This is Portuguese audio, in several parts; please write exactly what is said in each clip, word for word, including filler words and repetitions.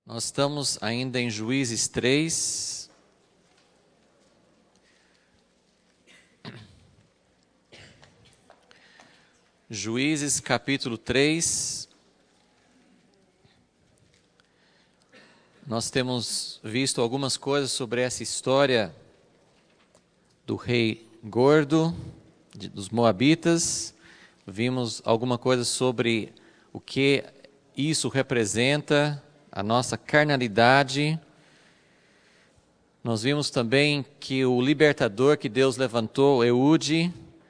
Nós estamos ainda em Juízes três. Juízes capítulo três. Nós temos visto algumas coisas sobre essa história do rei gordo, de, dos moabitas. Vimos alguma coisa sobre o que isso representa, a nossa carnalidade. Nós vimos também que o libertador que Deus levantou, Eude,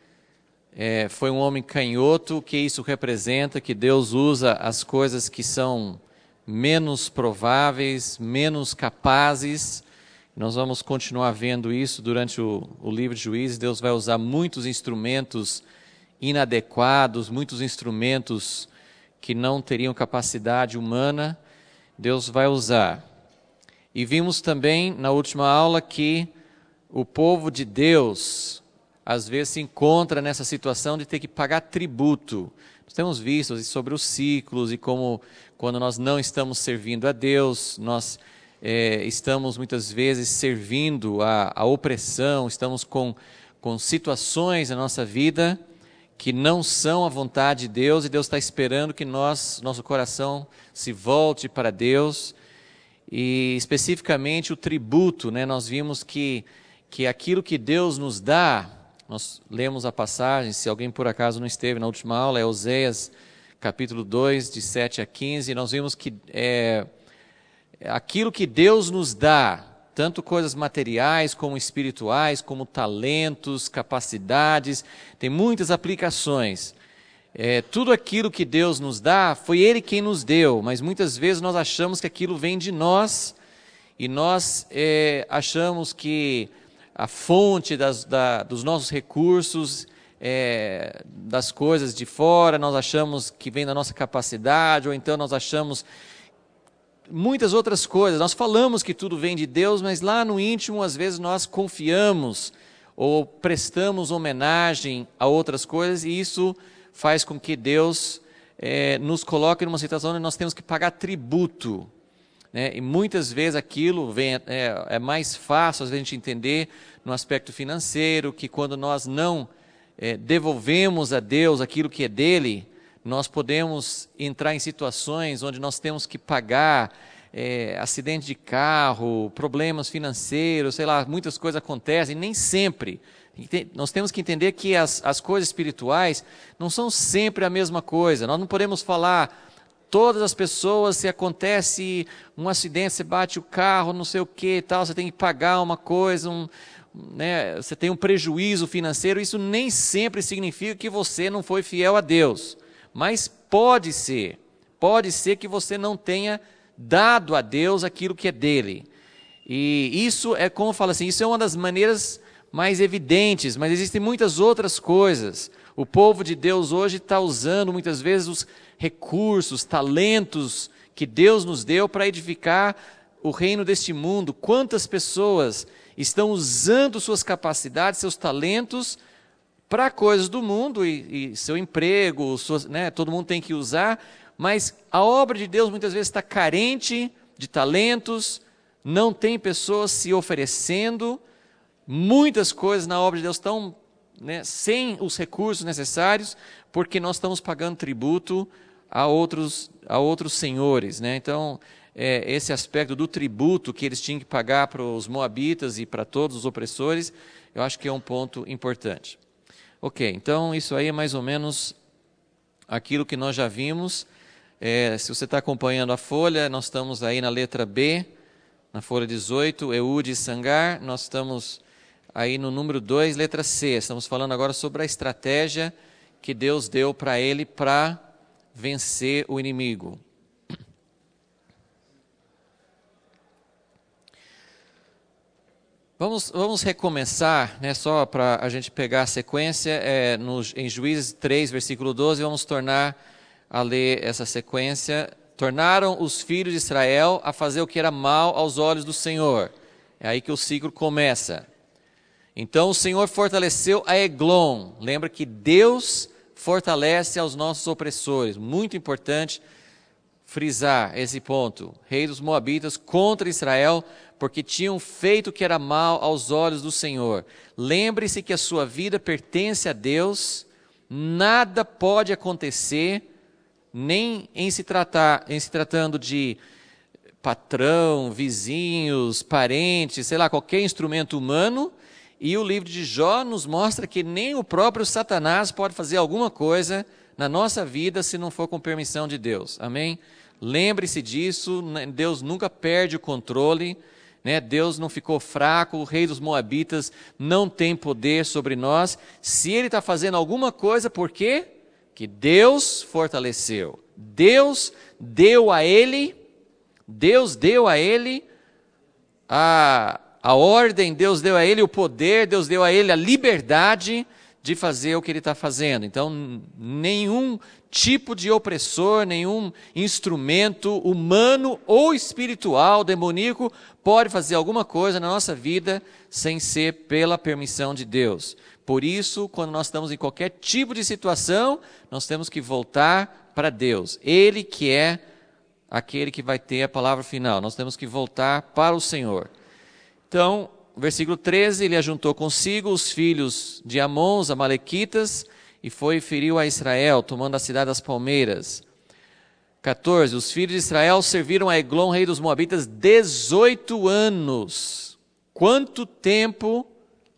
é, foi um homem canhoto, que isso representa, que Deus usa as coisas que são menos prováveis, menos capazes. Nós vamos continuar vendo isso durante o, o livro de Juízes. Deus vai usar muitos instrumentos inadequados, muitos instrumentos que não teriam capacidade humana, Deus vai usar. E vimos também na última aula que o povo de Deus às vezes se encontra nessa situação de ter que pagar tributo. Nós temos visto sobre os ciclos e como quando nós não estamos servindo a Deus, nós é, estamos muitas vezes servindo a, a opressão, estamos com, com situações na nossa vida que não são a vontade de Deus, e Deus está esperando que nós, nosso coração se volte para Deus. E especificamente o tributo, né? Nós vimos que, que aquilo que Deus nos dá, nós lemos a passagem, se alguém por acaso não esteve na última aula, é Oséias capítulo dois, de sete a quinze, e nós vimos que é, aquilo que Deus nos dá, tanto coisas materiais como espirituais, como talentos, capacidades, tem muitas aplicações. É, tudo aquilo que Deus nos dá, foi Ele quem nos deu, mas muitas vezes nós achamos que aquilo vem de nós, e nós é, achamos que a fonte das, da, dos nossos recursos, é, das coisas de fora, nós achamos que vem da nossa capacidade, ou então nós achamos muitas outras coisas. Nós falamos que tudo vem de Deus, mas lá no íntimo, às vezes, nós confiamos ou prestamos homenagem a outras coisas, e isso faz com que Deus é, nos coloque numa situação onde nós temos que pagar tributo, né? E muitas vezes aquilo vem, é, é mais fácil às vezes, a gente entender no aspecto financeiro, que quando nós não é, devolvemos a Deus aquilo que é dele, nós podemos entrar em situações onde nós temos que pagar é, acidente de carro, problemas financeiros, sei lá, muitas coisas acontecem, nem sempre. Nós temos que entender que as, as coisas espirituais não são sempre a mesma coisa. Nós não podemos falar, todas as pessoas, se acontece um acidente, você bate o carro, não sei o que e tal, você tem que pagar uma coisa, um, né, você tem um prejuízo financeiro, isso nem sempre significa que você não foi fiel a Deus. Mas pode ser, pode ser que você não tenha dado a Deus aquilo que é dele. E isso é, como eu falo assim, isso é uma das maneiras mais evidentes, mas existem muitas outras coisas. O povo de Deus hoje está usando muitas vezes os recursos, talentos que Deus nos deu para edificar o reino deste mundo. Quantas pessoas estão usando suas capacidades, seus talentos, para coisas do mundo e, e seu emprego, suas, né, todo mundo tem que usar, mas a obra de Deus muitas vezes está carente de talentos, não tem pessoas se oferecendo, muitas coisas na obra de Deus estão, né, sem os recursos necessários, porque nós estamos pagando tributo a outros, a outros senhores, né? Então, é, esse aspecto do tributo que eles tinham que pagar para os moabitas e para todos os opressores, eu acho que é um ponto importante. Ok, então isso aí é mais ou menos aquilo que nós já vimos. É, se você está acompanhando a folha, nós estamos aí na letra B, na folha dezoito, Eude e Sangar. Nós estamos aí no número dois, letra C. Estamos falando agora sobre a estratégia que Deus deu para ele para vencer o inimigo. Vamos, vamos recomeçar, né, só para a gente pegar a sequência, é, no, em Juízes três, versículo doze, vamos tornar a ler essa sequência. Tornaram os filhos de Israel a fazer o que era mal aos olhos do Senhor. É aí que o ciclo começa. Então o Senhor fortaleceu a Eglon. Lembra que Deus fortalece aos nossos opressores. Muito importante frisar esse ponto. Rei dos Moabitas contra Israel, porque tinham feito o que era mal aos olhos do Senhor. Lembre-se que a sua vida pertence a Deus, nada pode acontecer, nem em se, tratar, em se tratando de patrão, vizinhos, parentes, sei lá, qualquer instrumento humano. E o livro de Jó nos mostra que nem o próprio Satanás pode fazer alguma coisa na nossa vida se não for com permissão de Deus. Amém? Lembre-se disso, Deus nunca perde o controle, né? Deus não ficou fraco, o rei dos Moabitas não tem poder sobre nós. Se ele está fazendo alguma coisa, por quê? Que Deus fortaleceu. Deus deu a ele, Deus deu a ele a, a ordem, Deus deu a ele o poder, Deus deu a ele a liberdade de fazer o que ele está fazendo. Então, nenhum tipo de opressor, nenhum instrumento humano ou espiritual, demoníaco, pode fazer alguma coisa na nossa vida sem ser pela permissão de Deus. Por isso, quando nós estamos em qualquer tipo de situação, nós temos que voltar para Deus. Ele que é aquele que vai ter a palavra final. Nós temos que voltar para o Senhor. Então, versículo treze, ele ajuntou consigo os filhos de Amon, os amalequitas, e foi e feriu a Israel, tomando a cidade das palmeiras. quatorze, os filhos de Israel serviram a Eglon, rei dos Moabitas, dezoito anos. Quanto tempo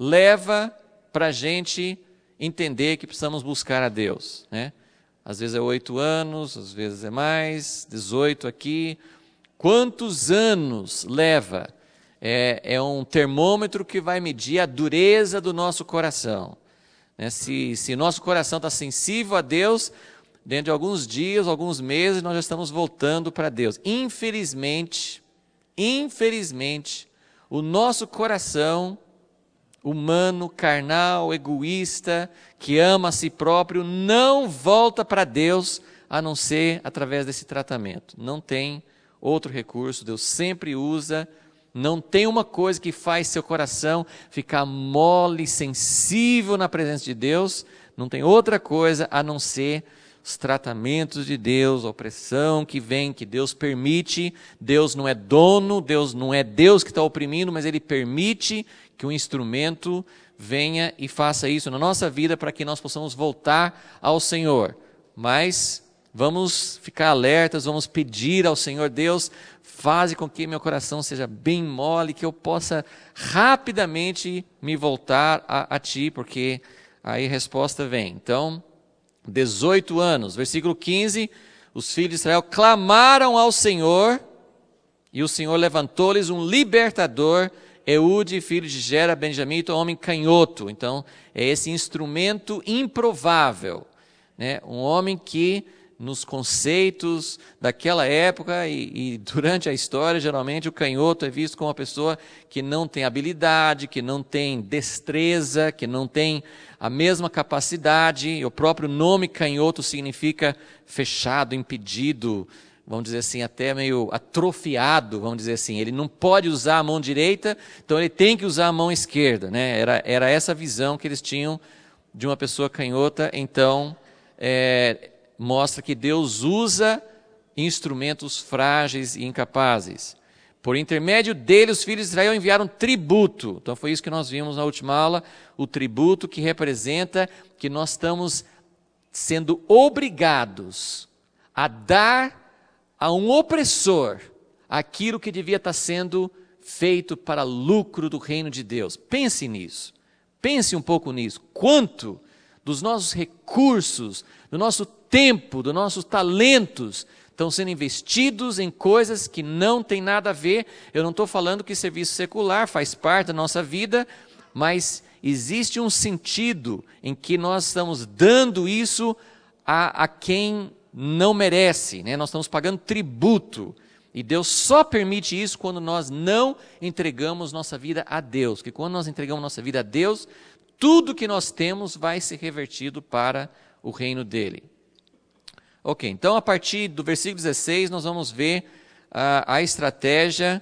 leva para a gente entender que precisamos buscar a Deus, né? Às vezes é oito anos, às vezes é mais, dezoito aqui. Quantos anos leva? É, é um termômetro que vai medir a dureza do nosso coração. Né? Se, se nosso coração está sensível a Deus, dentro de alguns dias, alguns meses, nós já estamos voltando para Deus. Infelizmente, infelizmente, o nosso coração humano, carnal, egoísta, que ama a si próprio, não volta para Deus a não ser através desse tratamento. Não tem outro recurso, Deus sempre usa. Não tem uma coisa que faz seu coração ficar mole, sensível na presença de Deus. Não tem outra coisa a não ser os tratamentos de Deus, a opressão que vem, que Deus permite. Deus não é dono, Deus não é Deus que está oprimindo, mas Ele permite que um instrumento venha e faça isso na nossa vida para que nós possamos voltar ao Senhor. Mas vamos ficar alertas, vamos pedir ao Senhor, Deus, faze com que meu coração seja bem mole, que eu possa rapidamente me voltar a, a Ti, porque aí a resposta vem. Então, dezoito anos, versículo quinze, os filhos de Israel clamaram ao Senhor, e o Senhor levantou-lhes um libertador, Eude, filho de Gera, benjamita, homem canhoto. Então, é esse instrumento improvável, né? Um homem que, nos conceitos daquela época e, e durante a história, geralmente o canhoto é visto como uma pessoa que não tem habilidade, que não tem destreza, que não tem a mesma capacidade. E o próprio nome canhoto significa fechado, impedido, vamos dizer assim, até meio atrofiado, vamos dizer assim. Ele não pode usar a mão direita, então ele tem que usar a mão esquerda, né? Era, era essa visão que eles tinham de uma pessoa canhota. Então, é, mostra que Deus usa instrumentos frágeis e incapazes. Por intermédio dele, os filhos de Israel enviaram tributo. Então foi isso que nós vimos na última aula, o tributo que representa que nós estamos sendo obrigados a dar a um opressor aquilo que devia estar sendo feito para lucro do reino de Deus. Pense nisso. Pense um pouco nisso. Quanto dos nossos recursos, do nosso tempo, dos nossos talentos estão sendo investidos em coisas que não tem nada a ver. Eu não estou falando que serviço secular faz parte da nossa vida, mas existe um sentido em que nós estamos dando isso a, a quem não merece, né? Nós estamos pagando tributo. E Deus só permite isso quando nós não entregamos nossa vida a Deus. Que quando nós entregamos nossa vida a Deus, tudo que nós temos vai ser revertido para o reino dele. Ok, então a partir do versículo dezesseis nós vamos ver a, a estratégia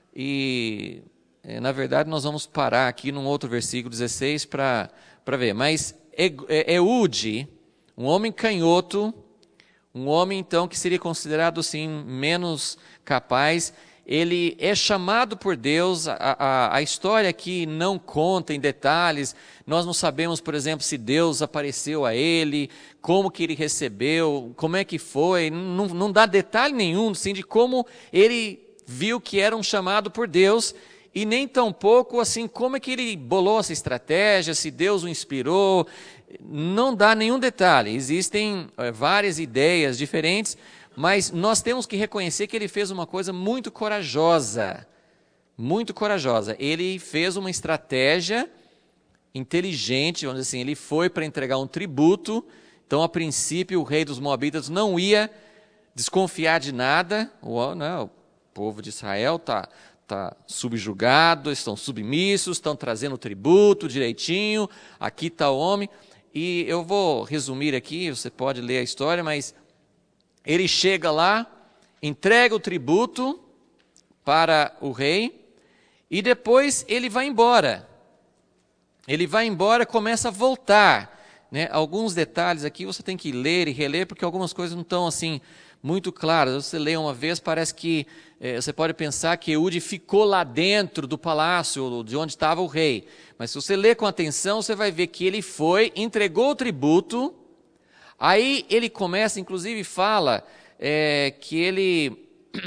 e, na verdade, nós vamos parar aqui num outro versículo dezesseis para ver. Mas Eude, um homem canhoto, um homem então que seria considerado assim menos capaz, ele é chamado por Deus. A, a, a história aqui não conta em detalhes, nós não sabemos, por exemplo, se Deus apareceu a ele, como que ele recebeu, como é que foi, não, não dá detalhe nenhum assim, de como ele viu que era um chamado por Deus, e nem tampouco assim, como é que ele bolou essa estratégia, se Deus o inspirou, não dá nenhum detalhe. Existem é, várias ideias diferentes, mas nós temos que reconhecer que ele fez uma coisa muito corajosa, muito corajosa. Ele fez uma estratégia inteligente, vamos dizer assim, ele foi para entregar um tributo. Então, a princípio, o rei dos Moabitas não ia desconfiar de nada. O, né, o povo de Israel está tá subjugado, estão submissos, estão trazendo tributo direitinho, aqui está o homem. E eu vou resumir aqui, você pode ler a história, mas ele chega lá, entrega o tributo para o rei, e depois ele vai embora. Ele vai embora, começa a voltar. Né? Alguns detalhes aqui você tem que ler e reler, porque algumas coisas não estão assim muito claras. Você lê uma vez, parece que é, você pode pensar que Eude ficou lá dentro do palácio, de onde estava o rei. Mas se você ler com atenção, você vai ver que ele foi, entregou o tributo. Aí ele começa, inclusive fala é, que ele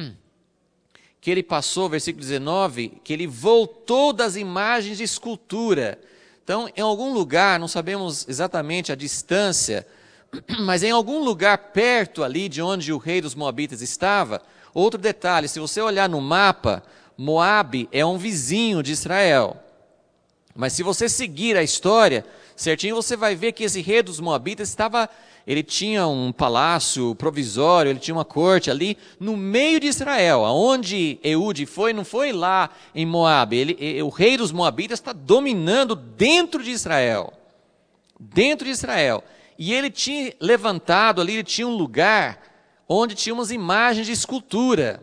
que ele passou, versículo dezenove, que ele voltou das imagens de escultura. Então, em algum lugar, não sabemos exatamente a distância, mas em algum lugar perto ali de onde o rei dos Moabitas estava. Outro detalhe, se você olhar no mapa, Moabe é um vizinho de Israel. Mas se você seguir a história certinho, você vai ver que esse rei dos Moabitas estava, ele tinha um palácio provisório, ele tinha uma corte ali no meio de Israel. Aonde Eude foi, não foi lá em Moabe. Ele, o rei dos Moabitas está dominando dentro de Israel. Dentro de Israel. E ele tinha levantado ali, ele tinha um lugar onde tinha umas imagens de escultura.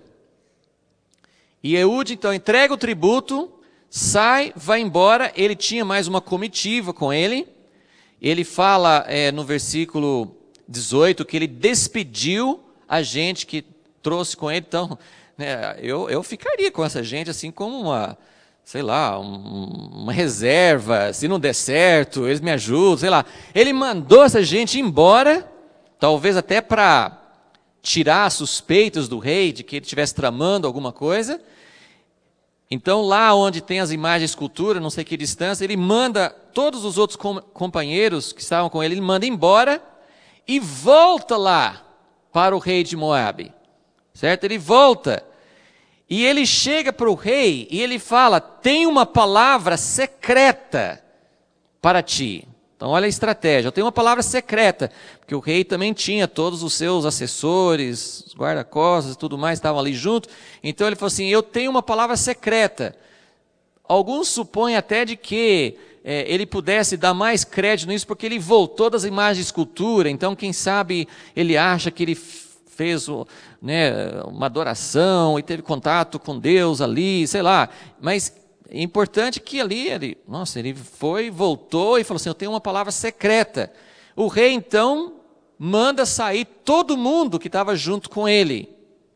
E Eude então entrega o tributo, sai, vai embora. Ele tinha mais uma comitiva com ele. Ele fala é, no versículo dezoito que ele despediu a gente que trouxe com ele. Então, né, eu, eu ficaria com essa gente assim como uma, sei lá, um, uma reserva. Se não der certo, eles me ajudam, sei lá. Ele mandou essa gente embora, talvez até para tirar suspeitas do rei de que ele estivesse tramando alguma coisa. Então, lá onde tem as imagens de escultura, não sei que distância, ele manda todos os outros com, companheiros que estavam com ele, ele manda embora e volta lá para o rei de Moabe. Certo? Ele volta. E ele chega para o rei e ele fala, tem uma palavra secreta para ti. Então, olha a estratégia. Eu tenho uma palavra secreta, porque o rei também tinha todos os seus assessores, os guarda-costas e tudo mais, estavam ali junto. Então, ele falou assim, eu tenho uma palavra secreta. Alguns supõem até de que é, ele pudesse dar mais crédito nisso, porque ele voltou das imagens de escultura. Então, quem sabe, ele acha que ele fez né, uma adoração e teve contato com Deus ali, sei lá. Mas é importante que ali, ele, nossa, ele foi, voltou e falou assim, eu tenho uma palavra secreta. O rei, então, manda sair todo mundo que estava junto com ele.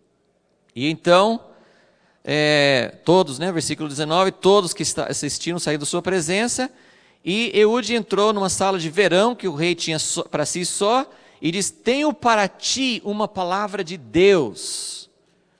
E então, é, todos, né, versículo dezenove, todos que assistiram saíram da sua presença, e Eude entrou numa sala de verão que o rei tinha para si só, e diz, tenho para ti uma palavra de Deus.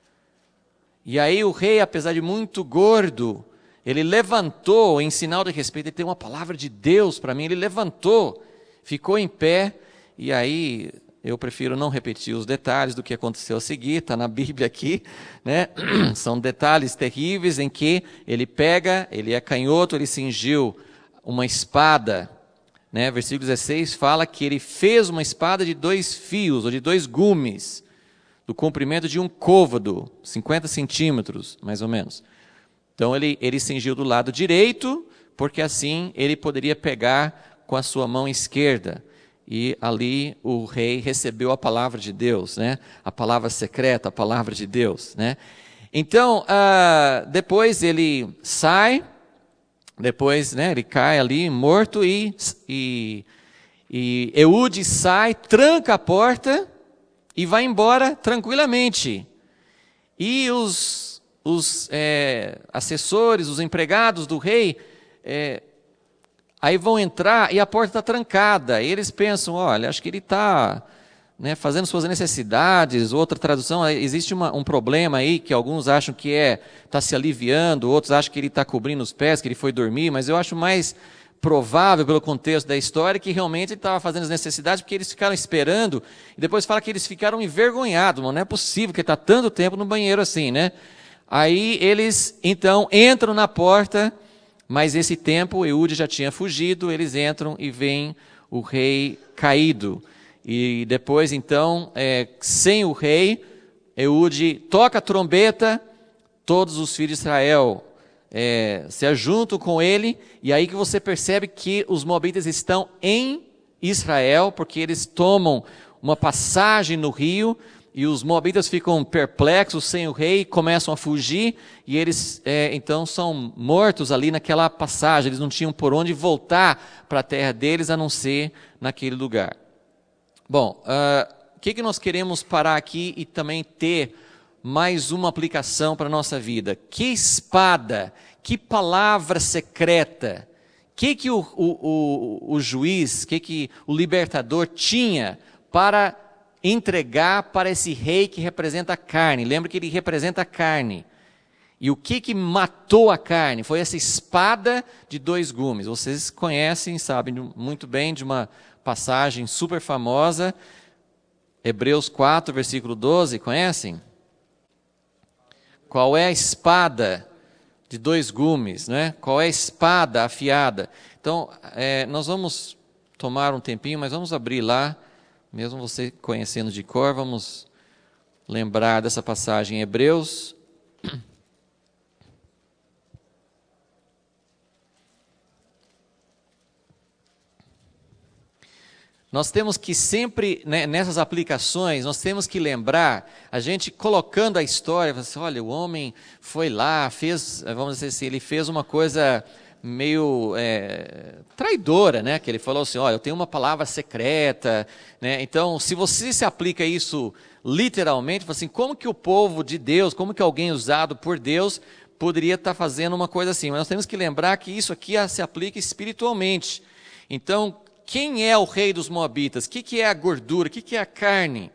E aí o rei, apesar de muito gordo, ele levantou, em sinal de respeito, ele tem uma palavra de Deus para mim, ele levantou, ficou em pé, e aí eu prefiro não repetir os detalhes do que aconteceu a seguir, está na Bíblia aqui, né? São detalhes terríveis em que ele pega, ele é canhoto, ele cingiu uma espada, né? Versículo dezesseis fala que ele fez uma espada de dois fios, ou de dois gumes, do comprimento de um côvado, cinquenta centímetros, mais ou menos. Então ele, ele cingiu do lado direito, porque assim ele poderia pegar com a sua mão esquerda. E ali o rei recebeu a palavra de Deus, né? A palavra secreta, a palavra de Deus, né? Então, ah, depois ele sai, depois né, ele cai ali morto e, e, e Eude sai, tranca a porta e vai embora tranquilamente. E os, os é, assessores, os empregados do rei, é, aí vão entrar e a porta está trancada. E eles pensam, olha, acho que ele está... Né, fazendo suas necessidades. Outra tradução, existe uma, um problema aí que alguns acham que é está se aliviando, outros acham que ele está cobrindo os pés, que ele foi dormir, mas eu acho mais provável, pelo contexto da história, que realmente ele estava fazendo as necessidades, porque eles ficaram esperando, e depois fala que eles ficaram envergonhados, não é possível que ele está tanto tempo no banheiro assim, né? Aí eles, então, entram na porta, mas esse tempo, Eude já tinha fugido, eles entram e veem o rei caído. E depois, então, é, sem o rei, Eude toca a trombeta, todos os filhos de Israel é, se ajuntam com ele, e aí que você percebe que os moabitas estão em Israel, porque eles tomam uma passagem no rio, e os moabitas ficam perplexos sem o rei, começam a fugir, e eles, é, então, são mortos ali naquela passagem, eles não tinham por onde voltar para a terra deles, a não ser naquele lugar. Bom, uh, o que, que nós queremos parar aqui e também ter mais uma aplicação para a nossa vida? Que espada, que palavra secreta, que que o, o, o, o juiz, que que o libertador tinha para entregar para esse rei que representa a carne? Lembra que ele representa a carne. E o que que matou a carne? Foi essa espada de dois gumes. Vocês conhecem, sabem muito bem de uma passagem super famosa, Hebreus quatro, versículo doze, conhecem? Qual é a espada de dois gumes, né? Qual é a espada afiada? Então, é, nós vamos tomar um tempinho, mas vamos abrir lá, mesmo você conhecendo de cor, vamos lembrar dessa passagem em Hebreus. Nós temos que sempre, né, nessas aplicações, nós temos que lembrar, a gente colocando a história, assim, olha, o homem foi lá, fez, vamos dizer assim, ele fez uma coisa meio é, traidora, né? Que ele falou assim, olha, eu tenho uma palavra secreta, né? Então, se você se aplica isso literalmente, assim, como que o povo de Deus, como que alguém usado por Deus poderia estar fazendo uma coisa assim? Mas nós temos que lembrar que isso aqui se aplica espiritualmente. Então, quem é o rei dos moabitas? O que, que é a gordura? O que, que é a carne?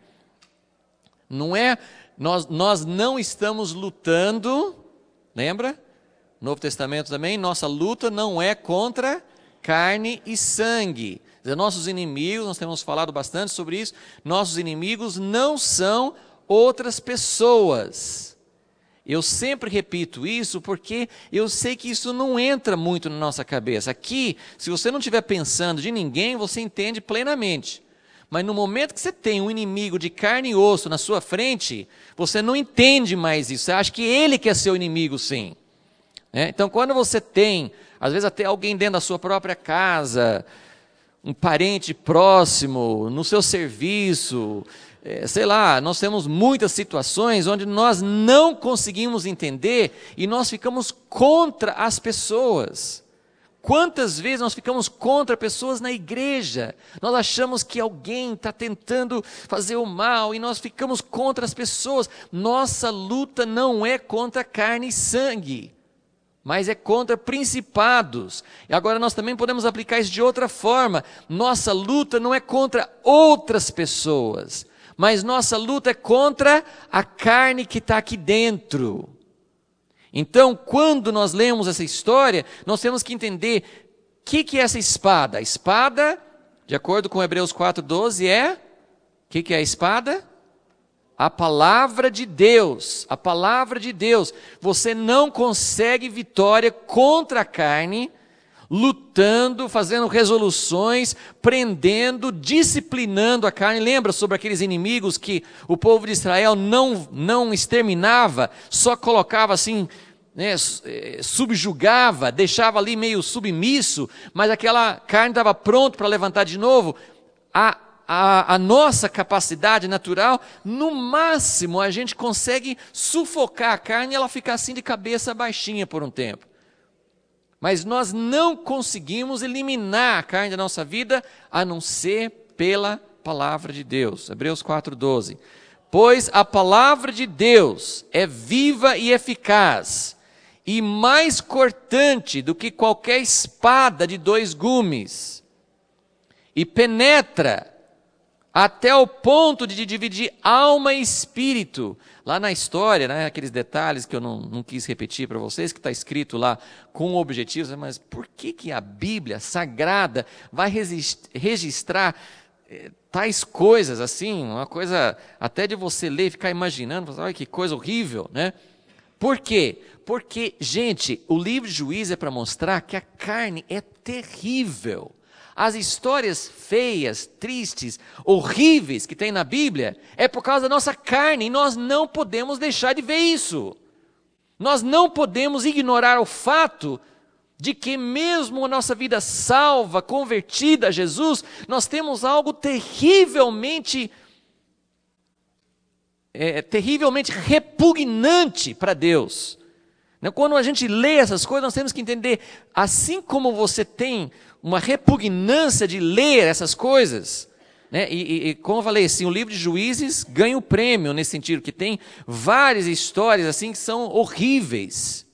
Não é, nós, nós não estamos lutando, lembra? Novo Testamento também, nossa luta não é contra carne e sangue. Nossos inimigos, nós temos falado bastante sobre isso, nossos inimigos não são outras pessoas. Eu sempre repito isso porque eu sei que isso não entra muito na nossa cabeça. Aqui, se você não estiver pensando de ninguém, você entende plenamente. Mas no momento que você tem um inimigo de carne e osso na sua frente, você não entende mais isso. Você acha que ele quer ser o inimigo, sim. É? Então, quando você tem, às vezes até alguém dentro da sua própria casa, um parente próximo, no seu serviço, é, sei lá, nós temos muitas situações onde nós não conseguimos entender e nós ficamos contra as pessoas. Quantas vezes nós ficamos contra pessoas na igreja? Nós achamos que alguém está tentando fazer o mal e nós ficamos contra as pessoas. Nossa luta não é contra carne e sangue, mas é contra principados. E agora nós também podemos aplicar isso de outra forma. Nossa luta não é contra outras pessoas, mas nossa luta é contra a carne que está aqui dentro. Então, quando nós lemos essa história, nós temos que entender o que, que é essa espada. A espada, de acordo com Hebreus quatro, doze, é... O que, que é a espada? A palavra de Deus. A palavra de Deus. Você não consegue vitória contra a carne, lutando, fazendo resoluções, prendendo, disciplinando a carne. Lembra sobre aqueles inimigos que o povo de Israel não, não exterminava, só colocava assim, né, subjugava, deixava ali meio submisso, mas aquela carne estava pronta para levantar de novo. A, a, a nossa capacidade natural, no máximo a gente consegue sufocar a carne e ela ficar assim de cabeça baixinha por um tempo. Mas nós não conseguimos eliminar a carne da nossa vida, a não ser pela palavra de Deus. Hebreus quatro, doze. Pois a palavra de Deus é viva e eficaz, e mais cortante do que qualquer espada de dois gumes, e penetra até o ponto de dividir alma e espírito. Lá na história, né, aqueles detalhes que eu não, não quis repetir para vocês, que está escrito lá com objetivos, mas por que, que a Bíblia Sagrada vai resist, registrar eh, tais coisas assim, uma coisa até de você ler e ficar imaginando, olha que coisa horrível, né? Por quê? Porque, gente, o livro de Juízes é para mostrar que a carne é terrível. As histórias feias, tristes, horríveis que tem na Bíblia é por causa da nossa carne, e nós não podemos deixar de ver isso. Nós não podemos ignorar o fato de que mesmo a nossa vida salva, convertida a Jesus, nós temos algo terrivelmente, é, terrivelmente repugnante para Deus. Quando a gente lê essas coisas, nós temos que entender, assim como você tem uma repugnância de ler essas coisas, né? e, e como eu falei, assim, o livro de Juízes ganha o prêmio nesse sentido, que tem várias histórias assim que são horríveis.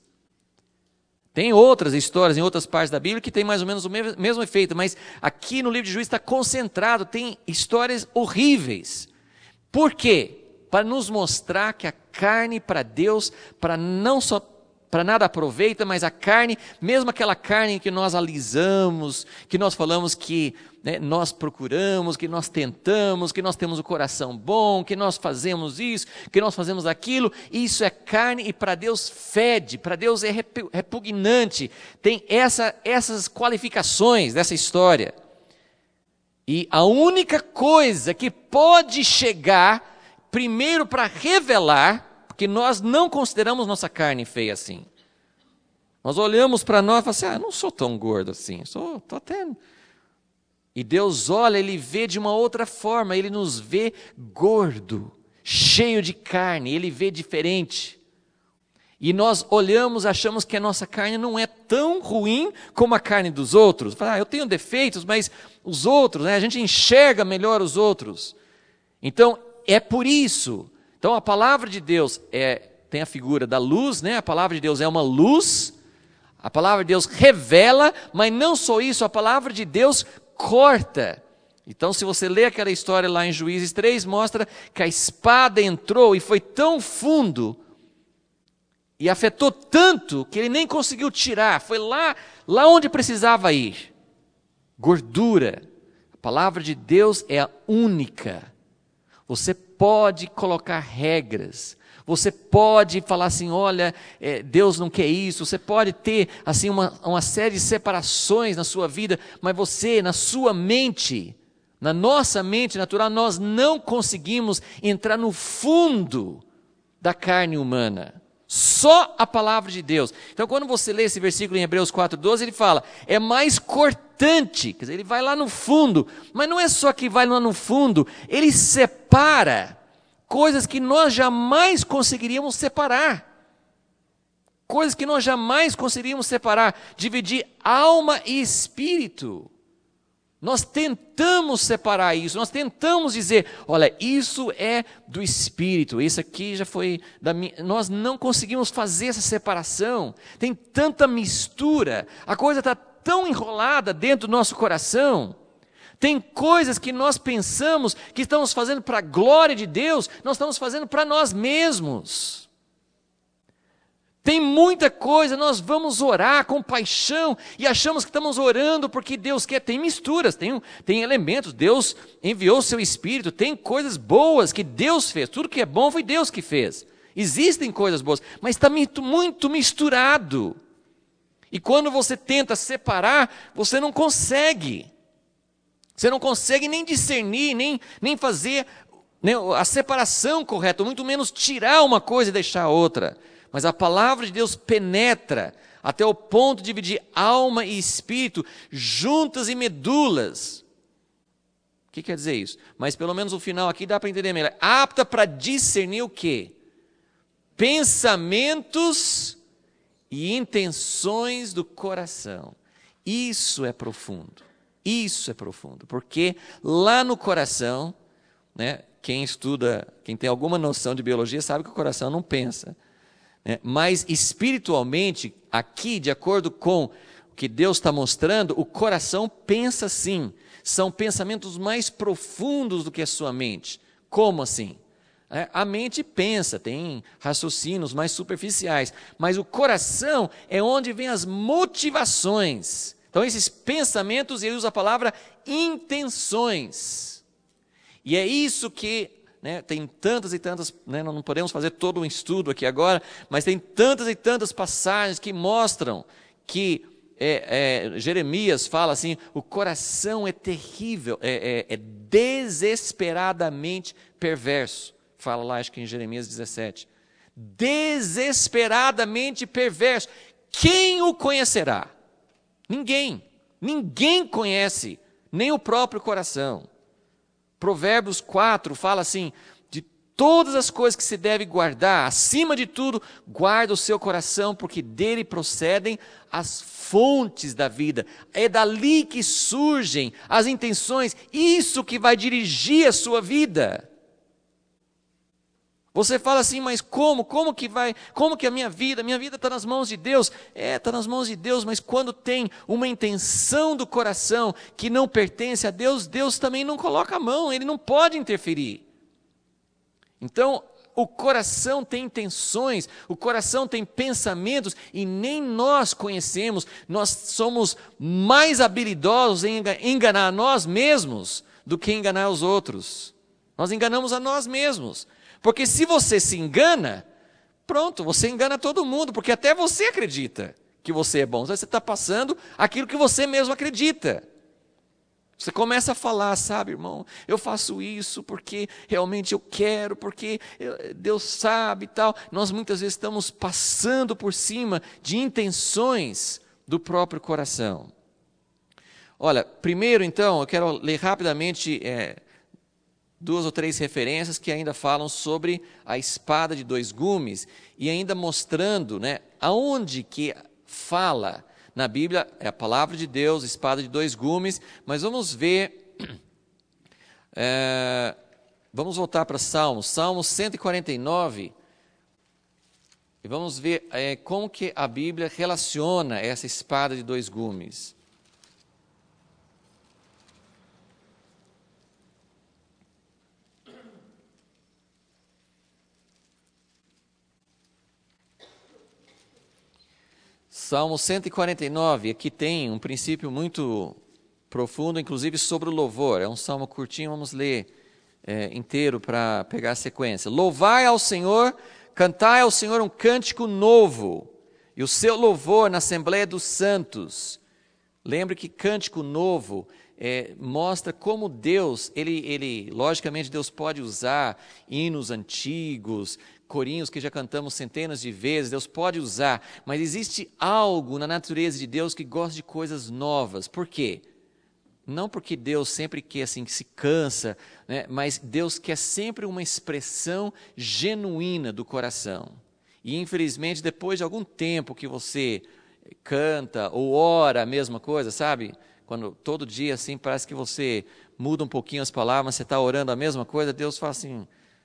Tem outras histórias em outras partes da Bíblia que tem mais ou menos o mesmo, mesmo efeito, mas aqui no livro de Juízes está concentrado, tem histórias horríveis. Por quê? Para nos mostrar que a carne para Deus, para não só para nada aproveita, mas a carne, mesmo aquela carne que nós alisamos, que nós falamos que né, nós procuramos, que nós tentamos, que nós temos o coração bom, que nós fazemos isso, que nós fazemos aquilo, isso é carne e para Deus fede, para Deus é repugnante, tem essa, essas qualificações dessa história. E a única coisa que pode chegar, primeiro para revelar, que nós não consideramos nossa carne feia assim. Nós olhamos para nós e falamos assim, ah, não sou tão gordo assim, sou, tô até... E Deus olha, Ele vê de uma outra forma, Ele nos vê gordo, cheio de carne, Ele vê diferente. E nós olhamos, achamos que a nossa carne não é tão ruim como a carne dos outros. Ah, eu tenho defeitos, mas os outros, né, a gente enxerga melhor os outros. Então, é por isso... Então a palavra de Deus é, tem a figura da luz, né? A palavra de Deus é uma luz, a palavra de Deus revela, mas não só isso, a palavra de Deus corta. Então se você lê aquela história lá em Juízes três, mostra que a espada entrou e foi tão fundo, e afetou tanto, que ele nem conseguiu tirar, foi lá, lá onde precisava ir. Gordura. A palavra de Deus é a única. Você pode colocar regras, você pode falar assim, olha, é, Deus não quer isso, você pode ter assim uma, uma série de separações na sua vida, mas você, na sua mente, na nossa mente natural, nós não conseguimos entrar no fundo da carne humana. Só a palavra de Deus. Então quando você lê esse versículo em Hebreus quatro, doze, ele fala, é mais cortante, quer dizer, ele vai lá no fundo, mas não é só que vai lá no fundo, ele separa coisas que nós jamais conseguiríamos separar, coisas que nós jamais conseguiríamos separar, dividir alma e espírito. Nós tentamos separar isso, nós tentamos dizer, olha, isso é do Espírito, isso aqui já foi da minha... Nós não conseguimos fazer essa separação, tem tanta mistura, a coisa está tão enrolada dentro do nosso coração, tem coisas que nós pensamos que estamos fazendo para a glória de Deus, nós estamos fazendo para nós mesmos. Tem muita coisa, nós vamos orar com paixão e achamos que estamos orando porque Deus quer. Tem misturas, tem, tem elementos, Deus enviou o seu Espírito, tem coisas boas que Deus fez, tudo que é bom foi Deus que fez. Existem coisas boas, mas está muito, muito misturado. E quando você tenta separar, você não consegue. Você não consegue nem discernir, nem, nem fazer né, a separação correta, muito menos tirar uma coisa e deixar a outra. Mas a palavra de Deus penetra até o ponto de dividir alma e espírito, juntas e medulas. O que quer dizer isso? Mas pelo menos o final aqui dá para entender melhor. Apta para discernir o quê? Pensamentos e intenções do coração. Isso é profundo. Isso é profundo, porque lá no coração, né, quem estuda, quem tem alguma noção de biologia sabe que o coração não pensa. Né? Mas espiritualmente, aqui, de acordo com o que Deus está mostrando, o coração pensa sim. São pensamentos mais profundos do que a sua mente. Como assim? É, a mente pensa, tem raciocínios mais superficiais, mas o coração é onde vem as motivações. Então esses pensamentos, ele usa a palavra intenções. E é isso que, né, tem tantas e tantas, né, não podemos fazer todo um estudo aqui agora, mas tem tantas e tantas passagens que mostram que é, é, Jeremias fala assim, o coração é terrível, é, é, é desesperadamente perverso. Fala lá, acho que em Jeremias dezessete. Desesperadamente perverso. Quem o conhecerá? Ninguém. Ninguém conhece, nem o próprio coração. Provérbios quatro fala assim, de todas as coisas que se deve guardar, acima de tudo, guarda o seu coração, porque dele procedem as fontes da vida. É dali que surgem as intenções, isso que vai dirigir a sua vida. Você fala assim, mas como? Como que vai? Como que a minha vida? Minha vida está nas mãos de Deus. É, está nas mãos de Deus, mas quando tem uma intenção do coração que não pertence a Deus, Deus também não coloca a mão, Ele não pode interferir. Então, o coração tem intenções, o coração tem pensamentos, e nem nós conhecemos, nós somos mais habilidosos em enganar a nós mesmos do que enganar os outros. Nós enganamos a nós mesmos. Porque se você se engana, pronto, você engana todo mundo, porque até você acredita que você é bom. Você está passando aquilo que você mesmo acredita. Você começa a falar, sabe, irmão, eu faço isso porque realmente eu quero, porque Deus sabe e tal. Nós muitas vezes estamos passando por cima de intenções do próprio coração. Olha, primeiro então, eu quero ler rapidamente é, duas ou três referências que ainda falam sobre a espada de dois gumes e ainda mostrando, né, aonde que fala na Bíblia, é a palavra de Deus, espada de dois gumes, mas vamos ver, é, vamos voltar para Salmos, Salmos cento e quarenta e nove, e vamos ver é, como que a Bíblia relaciona essa espada de dois gumes. Salmo cento e quarenta e nove, aqui tem um princípio muito profundo, inclusive sobre o louvor. É um salmo curtinho, vamos ler é, inteiro para pegar a sequência. Louvai ao Senhor, cantai ao Senhor um cântico novo, e o seu louvor na Assembleia dos Santos. Lembre que cântico novo é, mostra como Deus, ele, ele, logicamente Deus pode usar hinos antigos, corinhos que já cantamos centenas de vezes, Deus pode usar, mas existe algo na natureza de Deus que gosta de coisas novas. Por quê? Não porque Deus sempre quer assim, que se cansa, né? Mas Deus quer sempre uma expressão genuína do coração. E infelizmente, depois de algum tempo que você canta ou ora a mesma coisa, sabe? Quando todo dia assim parece que você muda um pouquinho as palavras, você está orando a mesma coisa, Deus fala assim,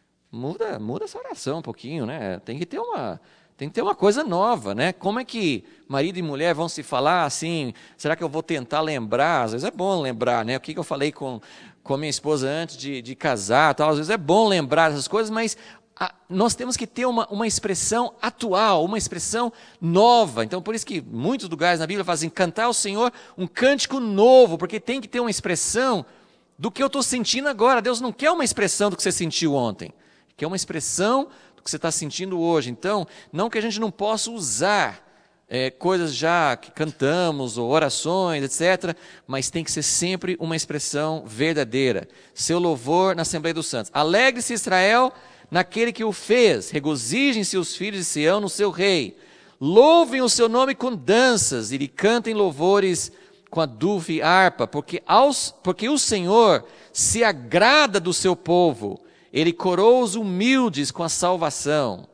Muda, muda essa oração um pouquinho, né? Tem que ter uma, tem que ter uma coisa nova, né? Como é que marido e mulher vão se falar assim? Será que eu vou tentar lembrar? Às vezes é bom lembrar, né? O que eu falei com, com a minha esposa antes de, de casar, tal. Às vezes é bom lembrar essas coisas, mas a, nós temos que ter uma, uma expressão atual, uma expressão nova. Então, por isso que muitos lugares na Bíblia fazem cantar ao Senhor um cântico novo, porque tem que ter uma expressão do que eu estou sentindo agora. Deus não quer uma expressão do que você sentiu ontem, que é uma expressão do que você está sentindo hoje. Então, não que a gente não possa usar é, coisas já que cantamos, ou orações, etcétera, mas tem que ser sempre uma expressão verdadeira. Seu louvor na Assembleia dos Santos. Alegre-se Israel naquele que o fez, regozijem-se os filhos de Sião no seu rei. Louvem o seu nome com danças e lhe cantem louvores com a duva e harpa, porque, aos, porque o Senhor se agrada do seu povo. Ele coroa os humildes com a salvação.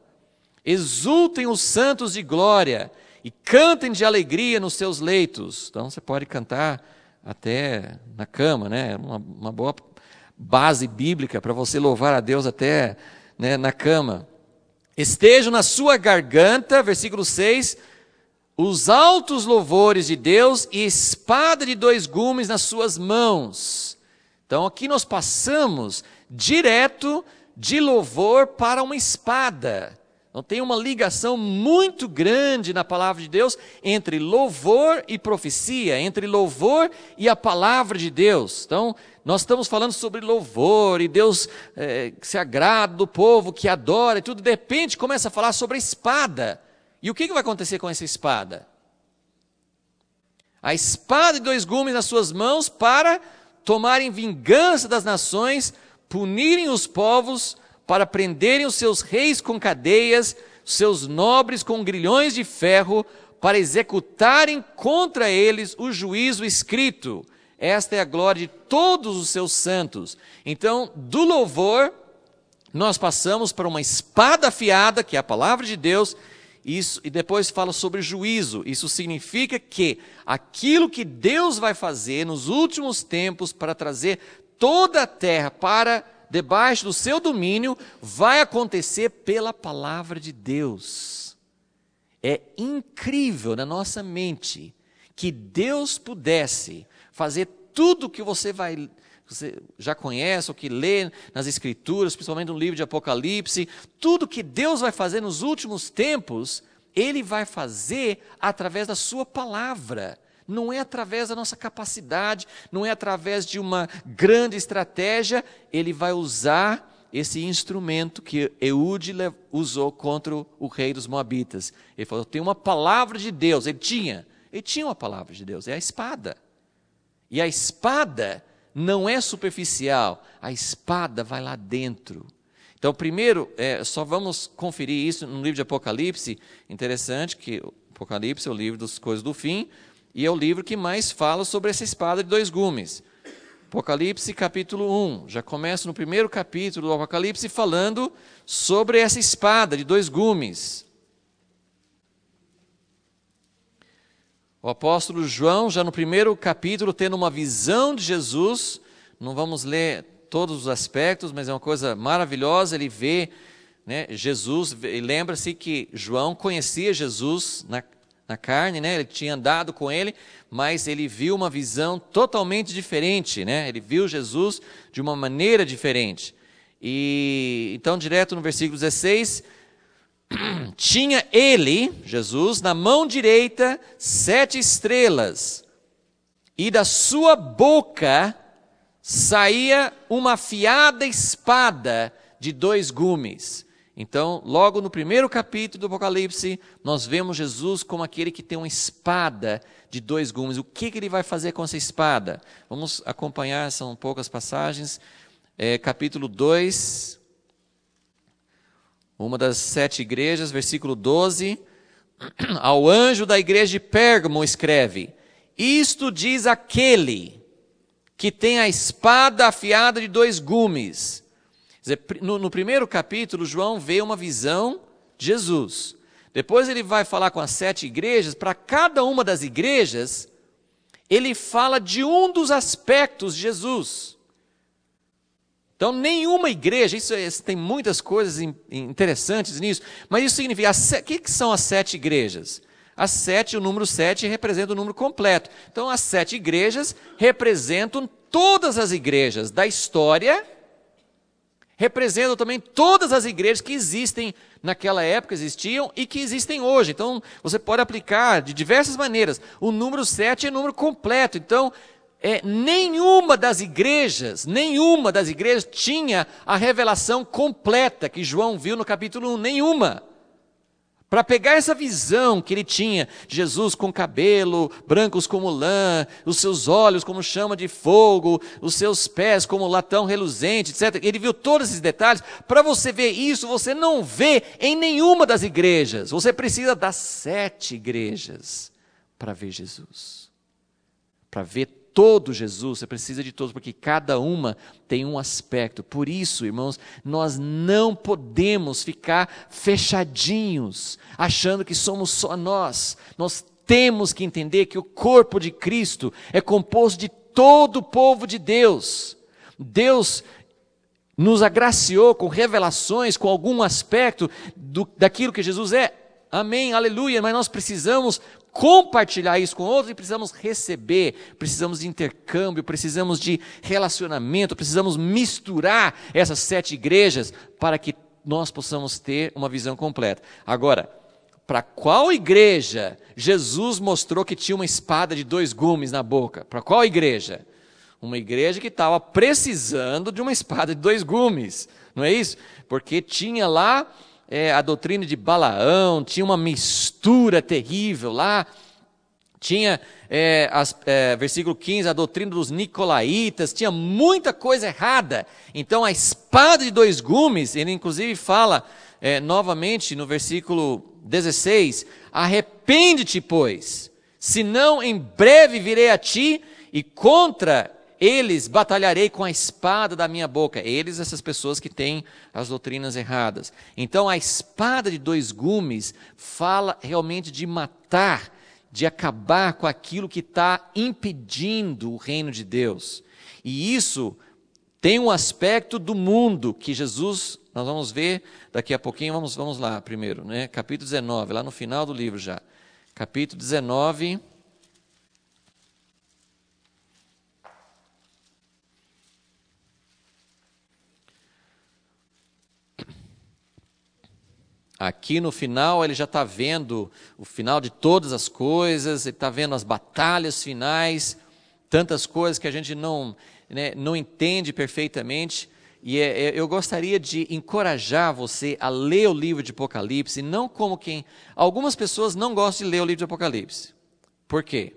Exultem os santos de glória e cantem de alegria nos seus leitos. Então você pode cantar até na cama, né? Uma, uma boa base bíblica para você louvar a Deus até, né, na cama. Estejam na sua garganta, versículo seis, os altos louvores de Deus e espada de dois gumes nas suas mãos. Então aqui nós passamos direto de louvor para uma espada. Então tem uma ligação muito grande na palavra de Deus entre louvor e profecia, entre louvor e a palavra de Deus. Então nós estamos falando sobre louvor e Deus é, se agrada do povo que adora e tudo. De repente começa a falar sobre a espada. E o que, que vai acontecer com essa espada? A espada de dois gumes nas suas mãos para tomarem vingança das nações, punirem os povos, para prenderem os seus reis com cadeias, seus nobres com grilhões de ferro, para executarem contra eles o juízo escrito. Esta é a glória de todos os seus santos. Então, do louvor, nós passamos para uma espada afiada, que é a palavra de Deus, isso, e depois fala sobre juízo. Isso significa que aquilo que Deus vai fazer nos últimos tempos para trazer toda a terra para debaixo do seu domínio, vai acontecer pela palavra de Deus. É incrível na nossa mente que Deus pudesse fazer tudo o que você vai, você já conhece, ou que lê nas Escrituras, principalmente no livro de Apocalipse, tudo que Deus vai fazer nos últimos tempos, Ele vai fazer através da sua palavra. Não é através da nossa capacidade, não é através de uma grande estratégia. Ele vai usar esse instrumento que Eude usou contra o rei dos Moabitas. Ele falou, tem uma palavra de Deus. Ele tinha, ele tinha uma palavra de Deus, é a espada. E a espada não é superficial, a espada vai lá dentro. Então, primeiro, é, só vamos conferir isso no livro de Apocalipse. Interessante que o Apocalipse é o livro das coisas do fim, e é o livro que mais fala sobre essa espada de dois gumes. Apocalipse capítulo um, já começa no primeiro capítulo do Apocalipse falando sobre essa espada de dois gumes. O apóstolo João, já no primeiro capítulo, tendo uma visão de Jesus, não vamos ler todos os aspectos, mas é uma coisa maravilhosa, ele vê, né, Jesus, e lembra-se que João conhecia Jesus na na carne, né? Ele tinha andado com ele, mas ele viu uma visão totalmente diferente, né? Ele viu Jesus de uma maneira diferente. E então, direto no versículo dezesseis, tinha ele, Jesus, na mão direita sete estrelas, e da sua boca saía uma afiada espada de dois gumes. Então, logo no primeiro capítulo do Apocalipse, nós vemos Jesus como aquele que tem uma espada de dois gumes. O que, que ele vai fazer com essa espada? Vamos acompanhar, são poucas passagens. É, capítulo dois, uma das sete igrejas, versículo doze. Ao anjo da igreja de Pérgamo escreve, isto diz aquele que tem a espada afiada de dois gumes. No, no primeiro capítulo, João vê uma visão de Jesus. Depois ele vai falar com as sete igrejas. Para cada uma das igrejas, ele fala de um dos aspectos de Jesus. Então, nenhuma igreja, isso, isso tem muitas coisas interessantes nisso, mas isso significa, o que, que são as sete igrejas? As sete, o número sete representa o número completo. Então, as sete igrejas representam todas as igrejas da história, representam também todas as igrejas que existem naquela época, existiam e que existem hoje. Então, você pode aplicar de diversas maneiras. O número sete é número completo. Então, é, nenhuma das igrejas, nenhuma das igrejas tinha a revelação completa que João viu no capítulo um, nenhuma. Para pegar essa visão que ele tinha, Jesus com cabelo, brancos como lã, os seus olhos como chama de fogo, os seus pés como latão reluzente, etcétera. Ele viu todos esses detalhes. Para você ver isso, você não vê em nenhuma das igrejas. Você precisa das sete igrejas para ver Jesus. Para ver todo Jesus, você precisa de todos, porque cada uma tem um aspecto. Por isso, irmãos, nós não podemos ficar fechadinhos, achando que somos só nós. Nós temos que entender que o corpo de Cristo é composto de todo o povo de Deus. Deus nos agraciou com revelações, com algum aspecto do, daquilo que Jesus é. Amém, aleluia, mas nós precisamos compartilhar isso com outros e precisamos receber, precisamos de intercâmbio, precisamos de relacionamento, precisamos misturar essas sete igrejas para que nós possamos ter uma visão completa. Agora, para qual igreja Jesus mostrou que tinha uma espada de dois gumes na boca? Para qual igreja? Uma igreja que estava precisando de uma espada de dois gumes, não é isso? Porque tinha lá é, a doutrina de Balaão, tinha uma mistura terrível lá, tinha, é, as, é, versículo quinze, a doutrina dos nicolaítas, tinha muita coisa errada. Então a espada de dois gumes, ele inclusive fala é, novamente no versículo dezesseis, arrepende-te, pois, senão em breve virei a ti e contra eles batalharei com a espada da minha boca. Eles, essas pessoas que têm as doutrinas erradas. Então a espada de dois gumes fala realmente de matar, de acabar com aquilo que está impedindo o reino de Deus. E isso tem um aspecto do mundo que Jesus, nós vamos ver daqui a pouquinho, vamos, vamos lá primeiro, né? Capítulo dezenove, lá no final do livro já. Capítulo dezenove. Aqui no final ele já está vendo o final de todas as coisas, ele está vendo as batalhas finais, tantas coisas que a gente não, né, não entende perfeitamente. E é, é, eu gostaria de encorajar você a ler o livro de Apocalipse, não como quem... Algumas pessoas não gostam de ler o livro de Apocalipse. Por quê?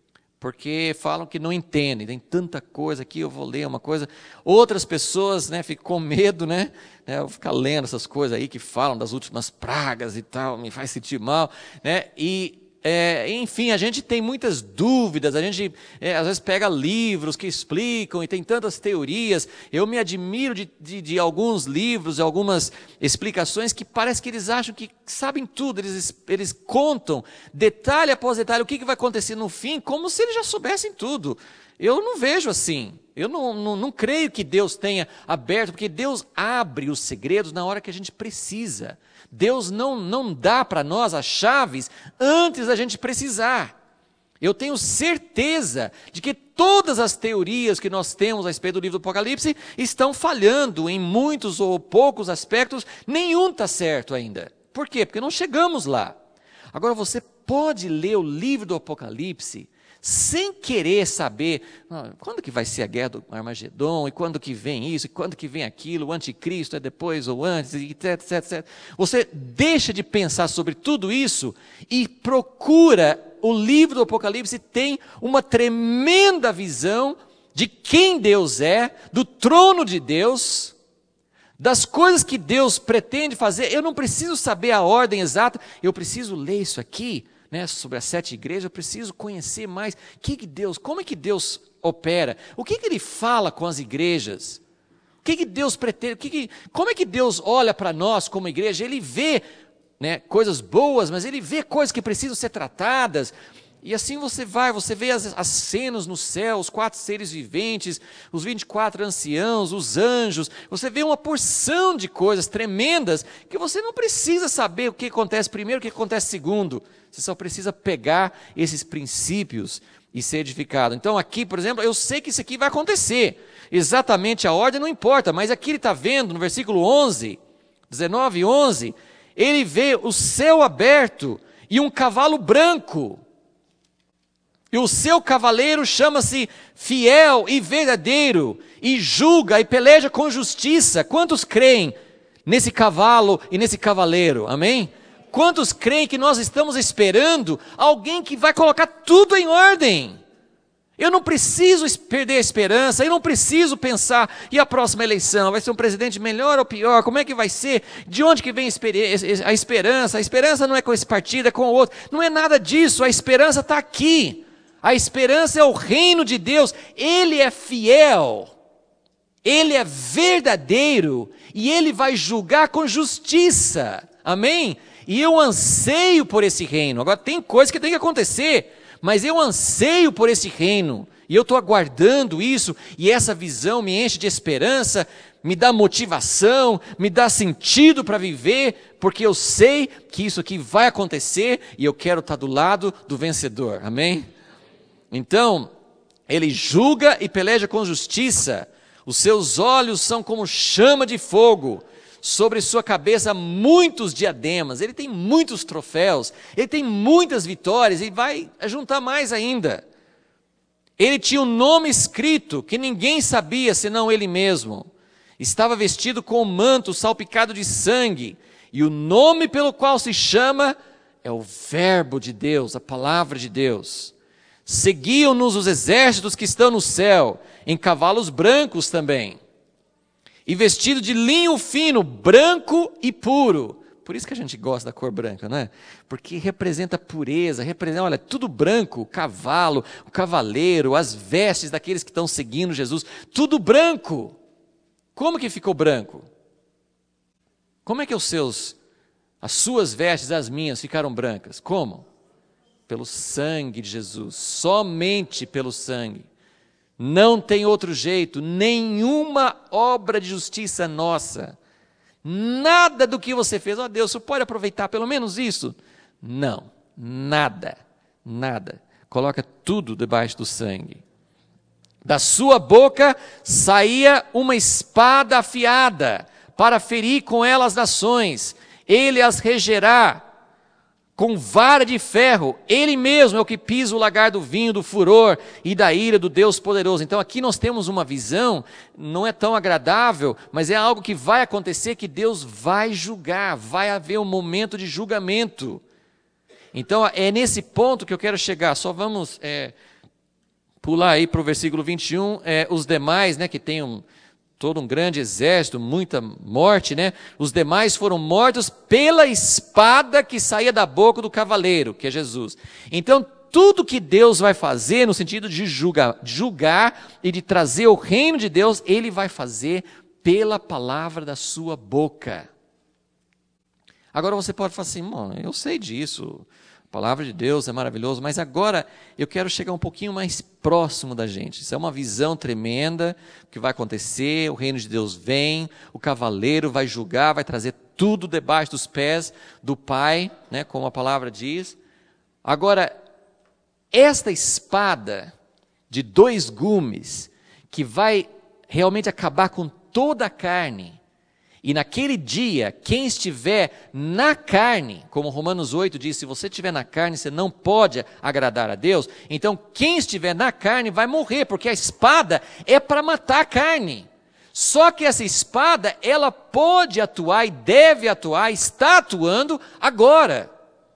Porque falam que não entendem, tem tanta coisa aqui, eu vou ler uma coisa. Outras pessoas, né, ficam com medo, né, né, eu vou ficar lendo essas coisas aí que falam das últimas pragas e tal, me faz sentir mal, né, e... É, enfim, a gente tem muitas dúvidas, a gente é, às vezes pega livros que explicam e tem tantas teorias. Eu me admiro de, de, de alguns livros, de algumas explicações que parece que eles acham que sabem tudo, eles, eles contam detalhe após detalhe o que, que vai acontecer no fim, como se eles já soubessem tudo. Eu não vejo assim, eu não, não, não creio que Deus tenha aberto, porque Deus abre os segredos na hora que a gente precisa. Deus não, não dá para nós as chaves antes da gente precisar. Eu tenho certeza de que todas as teorias que nós temos a respeito do livro do Apocalipse estão falhando em muitos ou poucos aspectos, nenhum está certo ainda. Por quê? Porque não chegamos lá. Agora você pode ler o livro do Apocalipse sem querer saber ah, quando que vai ser a guerra do Armagedon, e quando que vem isso, e quando que vem aquilo, o anticristo é depois ou antes, etc, etc, etcétera. Você deixa de pensar sobre tudo isso e procura, o livro do Apocalipse tem uma tremenda visão de quem Deus é, do trono de Deus, das coisas que Deus pretende fazer. Eu não preciso saber a ordem exata, eu preciso ler isso aqui, né, sobre as sete igrejas, eu preciso conhecer mais que que Deus, como é que Deus opera, o que, que Ele fala com as igrejas, o que, que Deus pretende, o que que, como é que Deus olha para nós como igreja. Ele vê, né, coisas boas, mas Ele vê coisas que precisam ser tratadas. E assim você vai, você vê as, as cenas no céu, os quatro seres viventes, os vinte e quatro anciãos, os anjos, você vê uma porção de coisas tremendas, que você não precisa saber o que acontece primeiro, o que acontece segundo, você só precisa pegar esses princípios e ser edificado. Então aqui, por exemplo, eu sei que isso aqui vai acontecer, exatamente a ordem não importa, mas aqui ele está vendo, no versículo onze, dezenove e onze, ele vê o céu aberto e um cavalo branco, e o seu cavaleiro chama-se fiel e verdadeiro, e julga e peleja com justiça. Quantos creem nesse cavalo e nesse cavaleiro? Amém? Quantos creem que nós estamos esperando alguém que vai colocar tudo em ordem? Eu não preciso perder a esperança, eu não preciso pensar, e a próxima eleição, vai ser um presidente melhor ou pior, como é que vai ser, de onde que vem a esperança? A esperança não é com esse partido, é com o outro, não é nada disso, a esperança está aqui. A esperança é o reino de Deus, Ele é fiel, Ele é verdadeiro, e Ele vai julgar com justiça, amém? E eu anseio por esse reino. Agora tem coisa que tem que acontecer, mas eu anseio por esse reino. E eu estou aguardando isso, e essa visão me enche de esperança, me dá motivação, me dá sentido para viver, porque eu sei que isso aqui vai acontecer, e eu quero estar do lado do vencedor, amém? Então, ele julga e peleja com justiça, os seus olhos são como chama de fogo, sobre sua cabeça muitos diademas, ele tem muitos troféus, ele tem muitas vitórias, e vai juntar mais ainda. Ele tinha um nome escrito que ninguém sabia senão ele mesmo. Estava vestido com um manto salpicado de sangue. E o nome pelo qual se chama é o Verbo de Deus, a palavra de Deus. Seguiam-nos os exércitos que estão no céu, em cavalos brancos também. E vestido de linho fino, branco e puro. Por isso que a gente gosta da cor branca, não é? Porque representa pureza, representa, olha, tudo branco, o cavalo, o cavaleiro, as vestes daqueles que estão seguindo Jesus, tudo branco. Como que ficou branco? Como é que os seus, as suas vestes, as minhas, ficaram brancas? Como? Pelo sangue de Jesus, somente pelo sangue. Não tem outro jeito, nenhuma obra de justiça nossa. Nada do que você fez, ó oh, Deus, você pode aproveitar pelo menos isso? Não, nada, nada. Coloca tudo debaixo do sangue. Da sua boca saía uma espada afiada, para ferir com ela as nações. Ele as regerá com vara de ferro. Ele mesmo é o que pisa o lagar do vinho, do furor e da ira do Deus poderoso. Então aqui nós temos uma visão, não é tão agradável, mas é algo que vai acontecer, que Deus vai julgar, vai haver um momento de julgamento. Então é nesse ponto que eu quero chegar. Só vamos é, pular aí para o versículo vinte e um, é, os demais, né, que tem um, todo um grande exército, muita morte, né? Os demais foram mortos pela espada que saía da boca do cavaleiro, que é Jesus. Então, tudo que Deus vai fazer, no sentido de julgar, julgar e de trazer o reino de Deus, Ele vai fazer pela palavra da sua boca. Agora você pode falar assim, mano, eu sei disso, a palavra de Deus é maravilhoso, mas agora eu quero chegar um pouquinho mais próximo da gente. Isso é uma visão tremenda, o que vai acontecer, o reino de Deus vem, o cavaleiro vai julgar, vai trazer tudo debaixo dos pés do Pai, né, como a palavra diz. Agora, esta espada de dois gumes, que vai realmente acabar com toda a carne, e naquele dia, quem estiver na carne, como Romanos oito diz, se você estiver na carne, você não pode agradar a Deus. Então, quem estiver na carne vai morrer, porque a espada é para matar a carne. Só que essa espada, ela pode atuar e deve atuar, está atuando agora.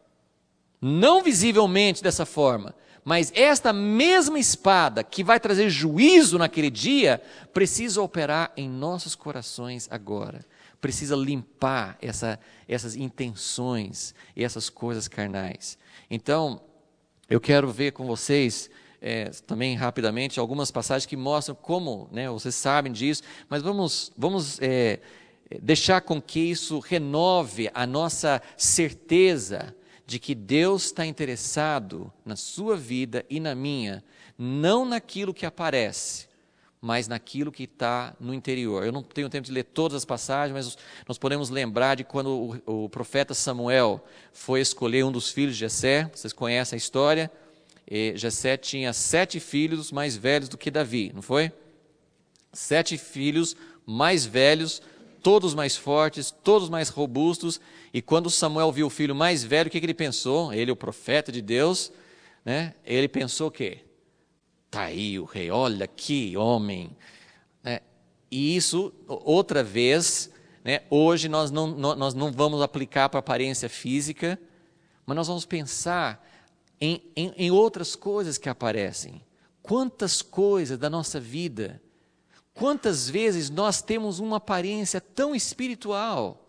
Não visivelmente dessa forma, mas esta mesma espada que vai trazer juízo naquele dia, precisa operar em nossos corações agora. Precisa limpar essa, essas intenções e essas coisas carnais. Então, eu quero ver com vocês, é, também rapidamente, algumas passagens que mostram como, né, vocês sabem disso, mas vamos, vamos é, deixar com que isso renove a nossa certeza de que Deus está interessado na sua vida e na minha, não naquilo que aparece, mas naquilo que está no interior. Eu não tenho tempo de ler todas as passagens, mas nós podemos lembrar de quando o, o profeta Samuel foi escolher um dos filhos de Jessé. Vocês conhecem a história. E Jessé tinha sete filhos mais velhos do que Davi, não foi? Sete filhos mais velhos, todos mais fortes, todos mais robustos. E quando Samuel viu o filho mais velho, o que, que ele pensou? Ele, o profeta de Deus, né? Ele pensou o quê? Está aí o rei, olha que homem. É, e isso, outra vez, né, hoje nós não, nós não vamos aplicar para a aparência física, mas nós vamos pensar em, em, em outras coisas que aparecem. Quantas coisas da nossa vida, quantas vezes nós temos uma aparência tão espiritual,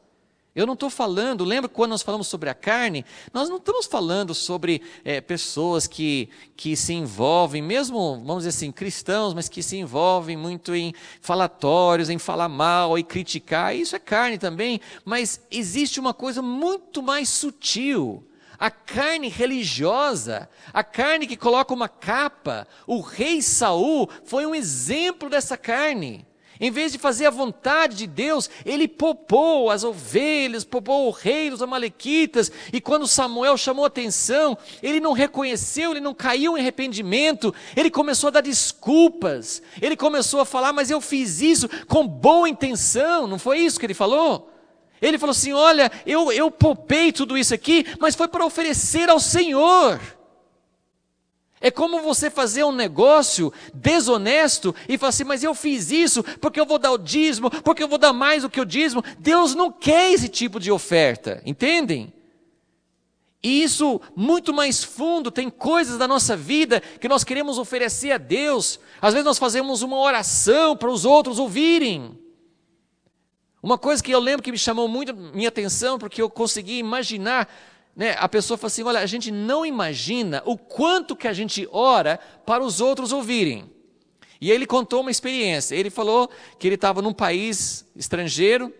Eu não estou falando, lembra quando nós falamos sobre a carne? Nós não estamos falando sobre é, pessoas que, que se envolvem, mesmo, vamos dizer assim, cristãos, mas que se envolvem muito em falatórios, em falar mal e criticar. Isso é carne também, mas existe uma coisa muito mais sutil. A carne religiosa, a carne que coloca uma capa. O rei Saul foi um exemplo dessa carne. Em vez de fazer a vontade de Deus, ele poupou as ovelhas, poupou o rei dos amalequitas, e quando Samuel chamou a atenção, ele não reconheceu, ele não caiu em arrependimento, ele começou a dar desculpas, ele começou a falar, mas eu fiz isso com boa intenção, não foi isso que ele falou? Ele falou assim, olha, eu, eu poupei tudo isso aqui, mas foi para oferecer ao Senhor. É como você fazer um negócio desonesto e falar assim, mas eu fiz isso porque eu vou dar o dízimo, porque eu vou dar mais do que o dízimo. Deus não quer esse tipo de oferta, entendem? E isso muito mais fundo, tem coisas da nossa vida que nós queremos oferecer a Deus. Às vezes nós fazemos uma oração para os outros ouvirem. Uma coisa que eu lembro que me chamou muito minha atenção, porque eu consegui imaginar, né, a pessoa fala assim, olha, a gente não imagina o quanto que a gente ora para os outros ouvirem. E aí ele contou uma experiência, ele falou que ele estava num país estrangeiro,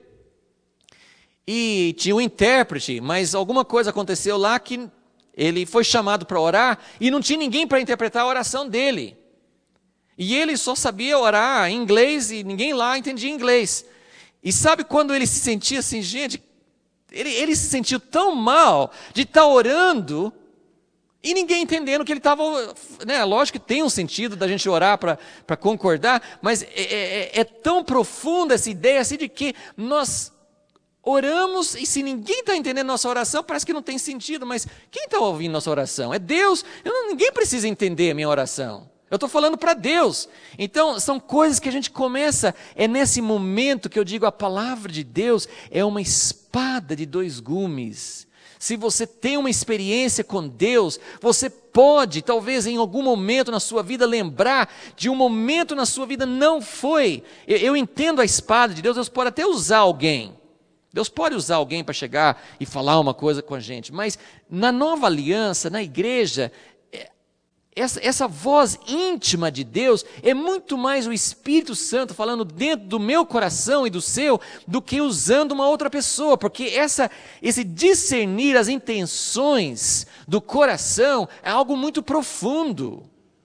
e tinha um intérprete, mas alguma coisa aconteceu lá que ele foi chamado para orar, e não tinha ninguém para interpretar a oração dele. E ele só sabia orar em inglês, e ninguém lá entendia inglês. E sabe quando ele se sentia assim, gente... Ele, ele se sentiu tão mal de estar orando e ninguém entendendo que ele estava... Né, lógico que tem um sentido da gente orar para concordar, mas é, é, é tão profunda essa ideia assim de que nós oramos e se ninguém está entendendo nossa oração, parece que não tem sentido, mas quem está ouvindo nossa oração? É Deus. Eu não, ninguém precisa entender a minha oração. Eu estou falando para Deus. Então, são coisas que a gente começa, é nesse momento que eu digo, a palavra de Deus é uma espada de dois gumes. Se você tem uma experiência com Deus, você pode, talvez em algum momento na sua vida, lembrar de um momento na sua vida, não foi. Eu, eu entendo a espada de Deus, Deus pode até usar alguém. Deus pode usar alguém para chegar e falar uma coisa com a gente, mas na nova aliança, na igreja, Essa, essa voz íntima de Deus é muito mais o Espírito Santo falando dentro do meu coração e do seu, do que usando uma outra pessoa, porque essa, esse discernir as intenções do coração é algo muito profundo.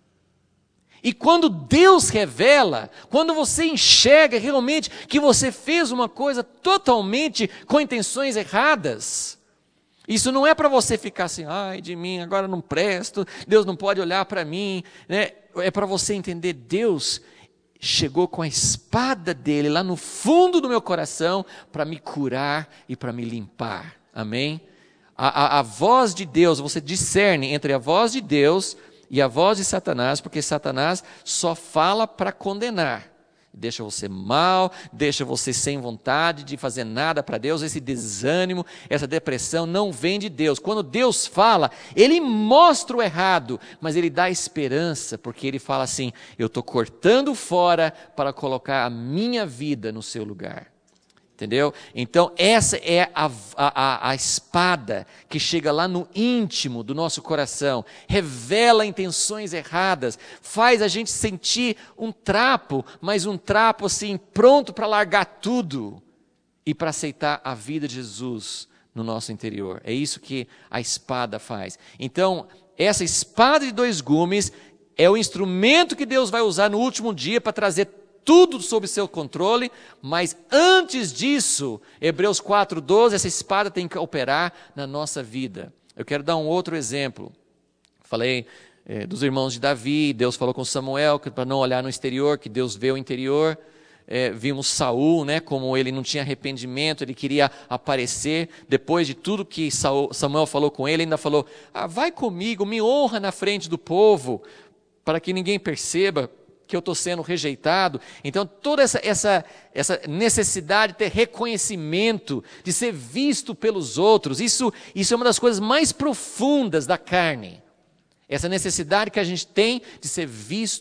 E quando Deus revela, quando você enxerga realmente que você fez uma coisa totalmente com intenções erradas, isso não é para você ficar assim, ai de mim, agora não presto, Deus não pode olhar para mim, né? É para você entender, Deus chegou com a espada dele lá no fundo do meu coração para me curar e para me limpar, amém? A, a, a voz de Deus, você discerne entre a voz de Deus e a voz de Satanás, porque Satanás só fala para condenar. Deixa você mal, deixa você sem vontade de fazer nada para Deus. Esse desânimo, essa depressão não vem de Deus. Quando Deus fala, Ele mostra o errado, mas Ele dá esperança, porque Ele fala assim, eu estou cortando fora para colocar a minha vida no seu lugar. Entendeu? Então essa é a, a, a espada que chega lá no íntimo do nosso coração, revela intenções erradas, faz a gente sentir um trapo, mas um trapo assim, pronto para largar tudo e para aceitar a vida de Jesus no nosso interior. É isso que a espada faz. Então, essa espada de dois gumes é o instrumento que Deus vai usar no último dia para trazer tudo sob seu controle, mas antes disso, Hebreus quatro, doze, essa espada tem que operar na nossa vida. Eu quero dar um outro exemplo. Falei é, dos irmãos de Davi, Deus falou com Samuel, que para não olhar no exterior, que Deus vê o interior. É, vimos Saul, né, como ele não tinha arrependimento, ele queria aparecer, depois de tudo que Saul, Samuel falou com ele, ainda falou, ah, vai comigo, me honra na frente do povo, para que ninguém perceba que eu estou sendo rejeitado. Então toda essa, essa, essa necessidade de ter reconhecimento, de ser visto pelos outros, isso, isso é uma das coisas mais profundas da carne, essa necessidade que a gente tem de ser visto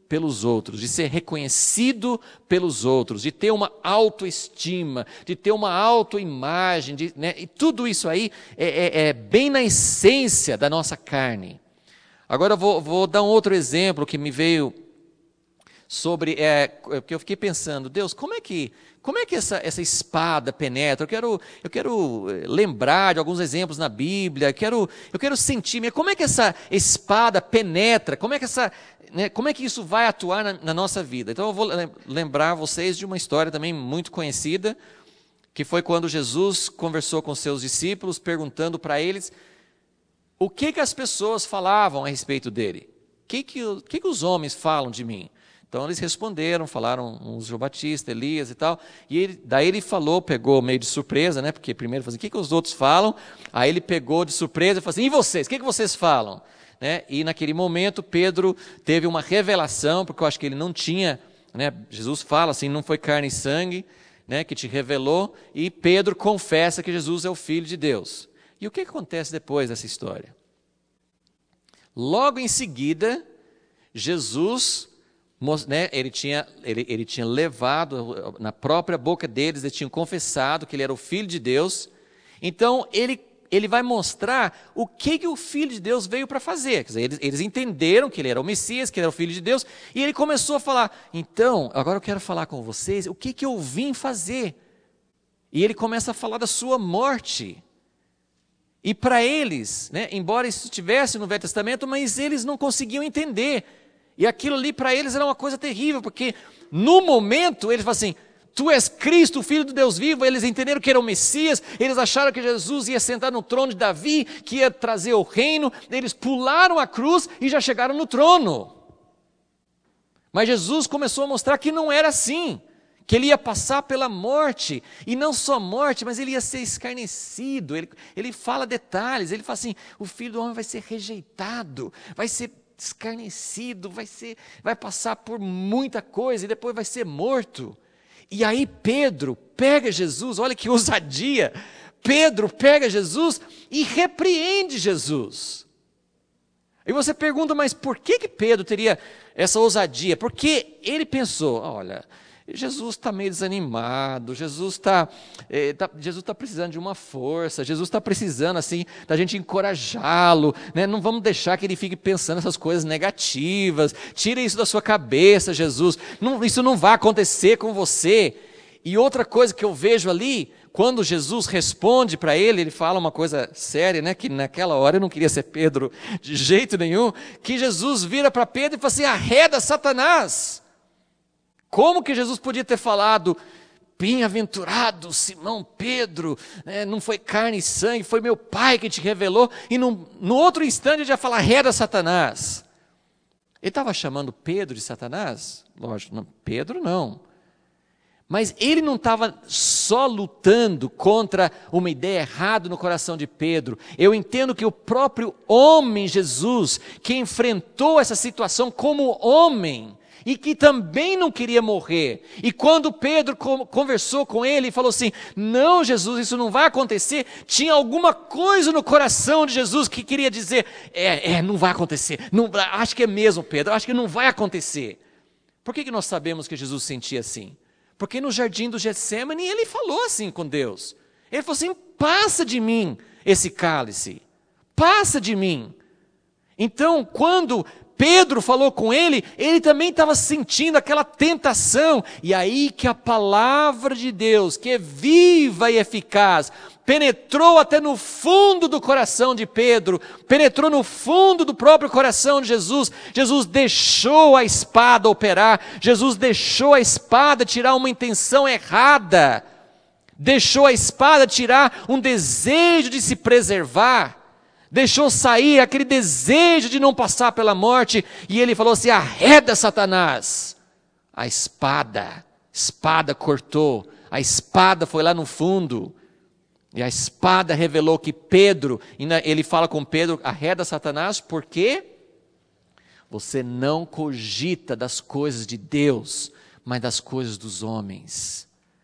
pelos outros, de ser reconhecido pelos outros, de ter uma autoestima, de ter uma autoimagem, de, né, e tudo isso aí é, é, é bem na essência da nossa carne. Agora eu vou, vou dar um outro exemplo que me veio sobre, é, que eu fiquei pensando, Deus, como é que, como é que essa, essa espada penetra? Eu quero, eu quero lembrar de alguns exemplos na Bíblia, eu quero, eu quero sentir, como é que essa espada penetra? Como é que, essa, né, como é que isso vai atuar na, na nossa vida? Então eu vou lembrar vocês de uma história também muito conhecida, que foi quando Jesus conversou com seus discípulos, perguntando para eles o que, que as pessoas falavam a respeito dele. O que, que, que, que os homens falam de mim? Então eles responderam, falaram uns João Batista, Elias e tal, e ele, daí ele falou, pegou meio de surpresa, né, porque primeiro ele falou assim, o que, que os outros falam? Aí ele pegou de surpresa e falou assim, e vocês, o que, que vocês falam? Né? E naquele momento Pedro teve uma revelação, porque eu acho que ele não tinha, né, Jesus fala assim, não foi carne e sangue, né, que te revelou, e Pedro confessa que Jesus é o Filho de Deus. E o que acontece depois dessa história? Logo em seguida, Jesus... Né, ele, tinha, ele, ele tinha levado, na própria boca deles, eles tinham confessado que ele era o Filho de Deus. Então, ele, ele vai mostrar o que, que o Filho de Deus veio para fazer. Quer dizer, eles, eles entenderam que ele era o Messias, que ele era o Filho de Deus, e ele começou a falar, então, agora eu quero falar com vocês, o que, que eu vim fazer? E ele começa a falar da sua morte. E para eles, né, embora isso estivesse no Velho Testamento, mas eles não conseguiam entender. E aquilo ali para eles era uma coisa terrível, porque no momento eles falam assim, tu és Cristo, o Filho do Deus vivo, eles entenderam que era o Messias, eles acharam que Jesus ia sentar no trono de Davi, que ia trazer o reino, eles pularam a cruz e já chegaram no trono. Mas Jesus começou a mostrar que não era assim, que ele ia passar pela morte, e não só morte, mas ele ia ser escarnecido, ele, ele fala detalhes, ele fala assim, o Filho do Homem vai ser rejeitado, vai ser escarnecido, vai ser, vai passar por muita coisa e depois vai ser morto. E aí Pedro pega Jesus, olha que ousadia, Pedro pega Jesus e repreende Jesus. E você pergunta, mas por que que Pedro teria essa ousadia? Porque ele pensou, olha, Jesus está meio desanimado, Jesus está é, tá, Jesus tá precisando de uma força, Jesus está precisando assim, da gente encorajá-lo, né? Não vamos deixar que ele fique pensando essas coisas negativas, tira isso da sua cabeça, Jesus, não, isso não vai acontecer com você. E outra coisa que eu vejo ali, quando Jesus responde para ele, ele fala uma coisa séria, né? Que naquela hora eu não queria ser Pedro de jeito nenhum, que Jesus vira para Pedro e fala assim, arreda Satanás. Como que Jesus podia ter falado, bem-aventurado Simão Pedro, né, não foi carne e sangue, foi meu Pai que te revelou, e no, no outro instante ele já fala, arreda Satanás. Ele estava chamando Pedro de Satanás? Lógico, não, Pedro não. Mas ele não estava só lutando contra uma ideia errada no coração de Pedro. Eu entendo que o próprio homem Jesus, que enfrentou essa situação como homem, e que também não queria morrer. E quando Pedro conversou com ele e falou assim, não Jesus, isso não vai acontecer, tinha alguma coisa no coração de Jesus que queria dizer, é, é não vai acontecer, não, acho que é mesmo Pedro, acho que não vai acontecer. Por que que nós sabemos que Jesus sentia assim? Porque no jardim do Getsemane ele falou assim com Deus, ele falou assim, passa de mim esse cálice, passa de mim. Então quando Pedro falou com ele, ele também estava sentindo aquela tentação, e aí que a palavra de Deus, que é viva e eficaz, penetrou até no fundo do coração de Pedro, penetrou no fundo do próprio coração de Jesus. Jesus deixou a espada operar, Jesus deixou a espada tirar uma intenção errada, deixou a espada tirar um desejo de se preservar, deixou sair aquele desejo de não passar pela morte, e ele falou assim, arreda Satanás. A espada, espada cortou, a espada foi lá no fundo, e a espada revelou que Pedro, ele fala com Pedro, arreda Satanás, porque você não cogita das coisas de Deus, mas das coisas dos homens.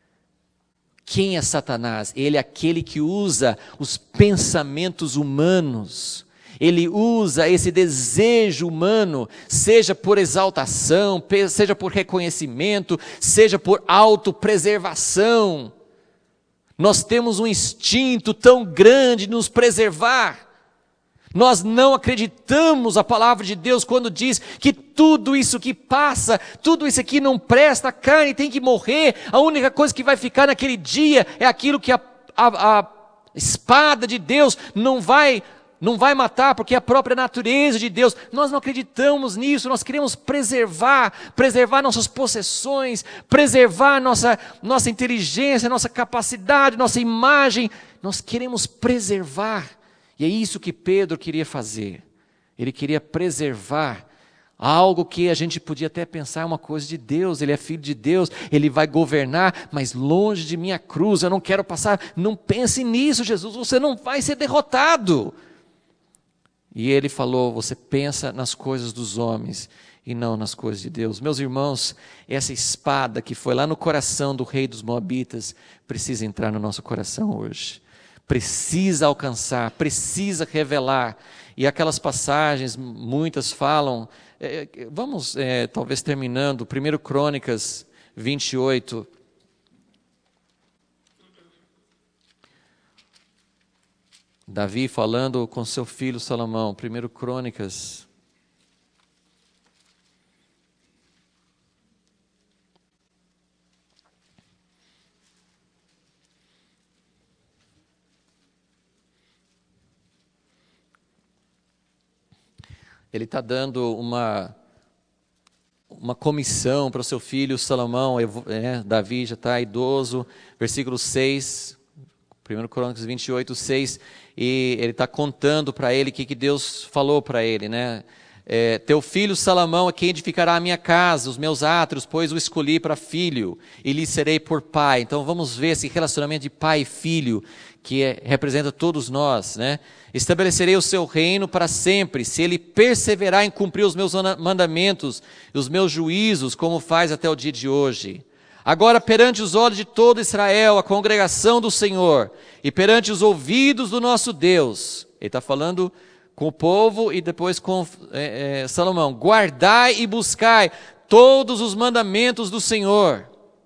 Quem é Satanás? Ele é aquele que usa os pensamentos humanos. Ele usa esse desejo humano, seja por exaltação, seja por reconhecimento, seja por autopreservação. Nós temos um instinto tão grande de nos preservar. Nós não acreditamos a palavra de Deus quando diz que tudo isso que passa, tudo isso aqui não presta, a carne tem que morrer, a única coisa que vai ficar naquele dia é aquilo que a, a, a espada de Deus não vai, não vai matar, porque é a própria natureza de Deus. Nós não acreditamos nisso, nós queremos preservar, preservar nossas possessões, preservar nossa, nossa inteligência, nossa capacidade, nossa imagem, nós queremos preservar. E é isso que Pedro queria fazer. Ele queria preservar algo que a gente podia até pensar uma coisa de Deus. Ele é filho de Deus, ele vai governar, mas longe de mim a cruz, eu não quero passar. Não pense nisso, Jesus, você não vai ser derrotado. E ele falou, você pensa nas coisas dos homens e não nas coisas de Deus. Meus irmãos, essa espada que foi lá no coração do rei dos Moabitas, precisa entrar no nosso coração hoje. Precisa alcançar, precisa revelar. E aquelas passagens, muitas falam, é, vamos é, talvez terminando, primeiro Crônicas vinte e oito. Davi falando com seu filho Salomão, primeiro Crônicas. Ele está dando uma, uma comissão para o seu filho Salomão, é, Davi já está idoso, versículo seis, primeiro Crônicas vinte e oito, seis, e ele está contando para ele o que, que Deus falou para ele, né? É, teu filho Salomão é quem edificará a minha casa, os meus átrios, pois o escolhi para filho, e lhe serei por pai. Então vamos ver esse relacionamento de pai e filho, que é, representa todos nós, né? Estabelecerei o seu reino para sempre, se ele perseverar em cumprir os meus mandamentos e os meus juízos, como faz até o dia de hoje. Agora, perante os olhos de todo Israel, a congregação do Senhor, e perante os ouvidos do nosso Deus, ele está falando com o povo e depois com é, é, Salomão, guardai e buscai todos os mandamentos do Senhor,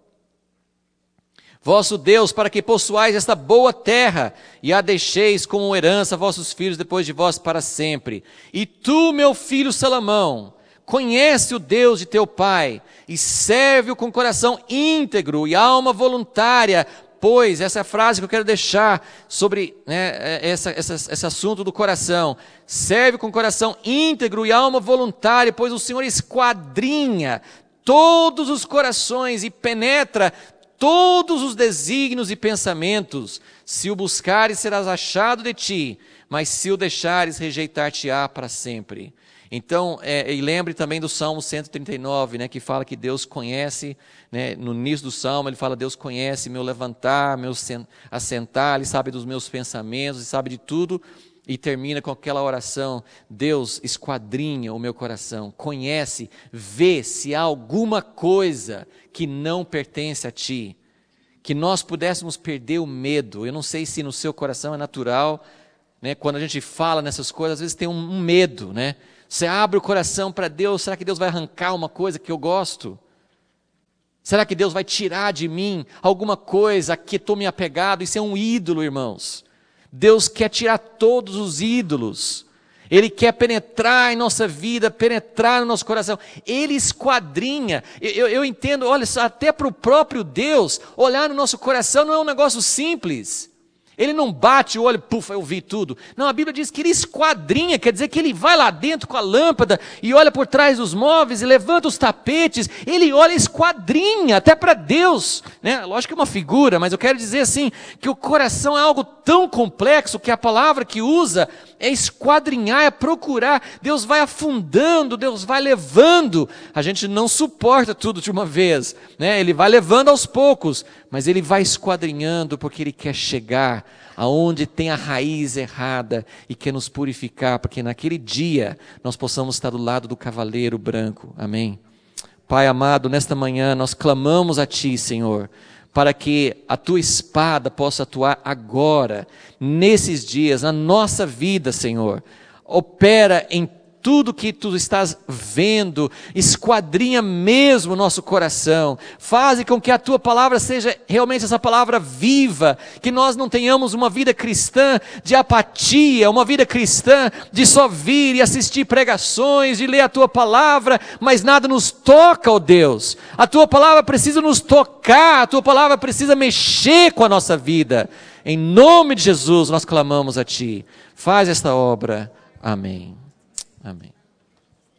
vosso Deus, para que possuais esta boa terra, e a deixeis como herança a vossos filhos depois de vós para sempre. E tu, meu filho Salomão, conhece o Deus de teu pai, e serve-o com coração íntegro e alma voluntária, pois, essa é a frase que eu quero deixar sobre né, essa, essa, esse assunto do coração, serve com coração íntegro e alma voluntária, pois o Senhor esquadrinha todos os corações e penetra todos os desígnios e pensamentos. Se o buscares, serás achado de ti, mas se o deixares, rejeitar-te-á para sempre. Então, é, e lembre também do Salmo cento e trinta e nove, né, que fala que Deus conhece, né, no início do Salmo ele fala, Deus conhece meu levantar, meu assentar, Ele sabe dos meus pensamentos, Ele sabe de tudo, e termina com aquela oração, Deus esquadrinha o meu coração, conhece, vê se há alguma coisa que não pertence a Ti, que nós pudéssemos perder o medo. Eu não sei se no seu coração é natural, né, quando a gente fala nessas coisas, às vezes tem um, um medo, né? Você abre o coração para Deus, será que Deus vai arrancar uma coisa que eu gosto? Será que Deus vai tirar de mim alguma coisa que estou me apegado? Isso é um ídolo, irmãos. Deus quer tirar todos os ídolos. Ele quer penetrar em nossa vida, penetrar no nosso coração. Ele esquadrinha. Eu, eu, eu entendo, olha só, até para o próprio Deus, olhar no nosso coração não é um negócio simples. Ele não bate o olho, pufa, eu vi tudo. Não, a Bíblia diz que ele esquadrinha, quer dizer que ele vai lá dentro com a lâmpada e olha por trás dos móveis e levanta os tapetes. Ele olha e esquadrinha, até para Deus, né? Lógico que é uma figura, mas eu quero dizer assim, que o coração é algo tão complexo que a palavra que usa é esquadrinhar, é procurar. Deus vai afundando, Deus vai levando. A gente não suporta tudo de uma vez, né? Ele vai levando aos poucos, mas ele vai esquadrinhando porque ele quer chegar aonde tem a raiz errada e quer nos purificar, porque naquele dia nós possamos estar do lado do cavaleiro branco. Amém? Pai amado, nesta manhã nós clamamos a Ti, Senhor, para que a Tua espada possa atuar agora, nesses dias, na nossa vida, Senhor. opera em tudo que tu estás vendo, esquadrinha mesmo o nosso coração, faz com que a tua palavra seja realmente essa palavra viva, que nós não tenhamos uma vida cristã de apatia, uma vida cristã de só vir e assistir pregações, de ler a tua palavra, mas nada nos toca, ó Deus. A tua palavra precisa nos tocar, a tua palavra precisa mexer com a nossa vida. Em nome de Jesus nós clamamos a ti, faz esta obra, amém. Amém.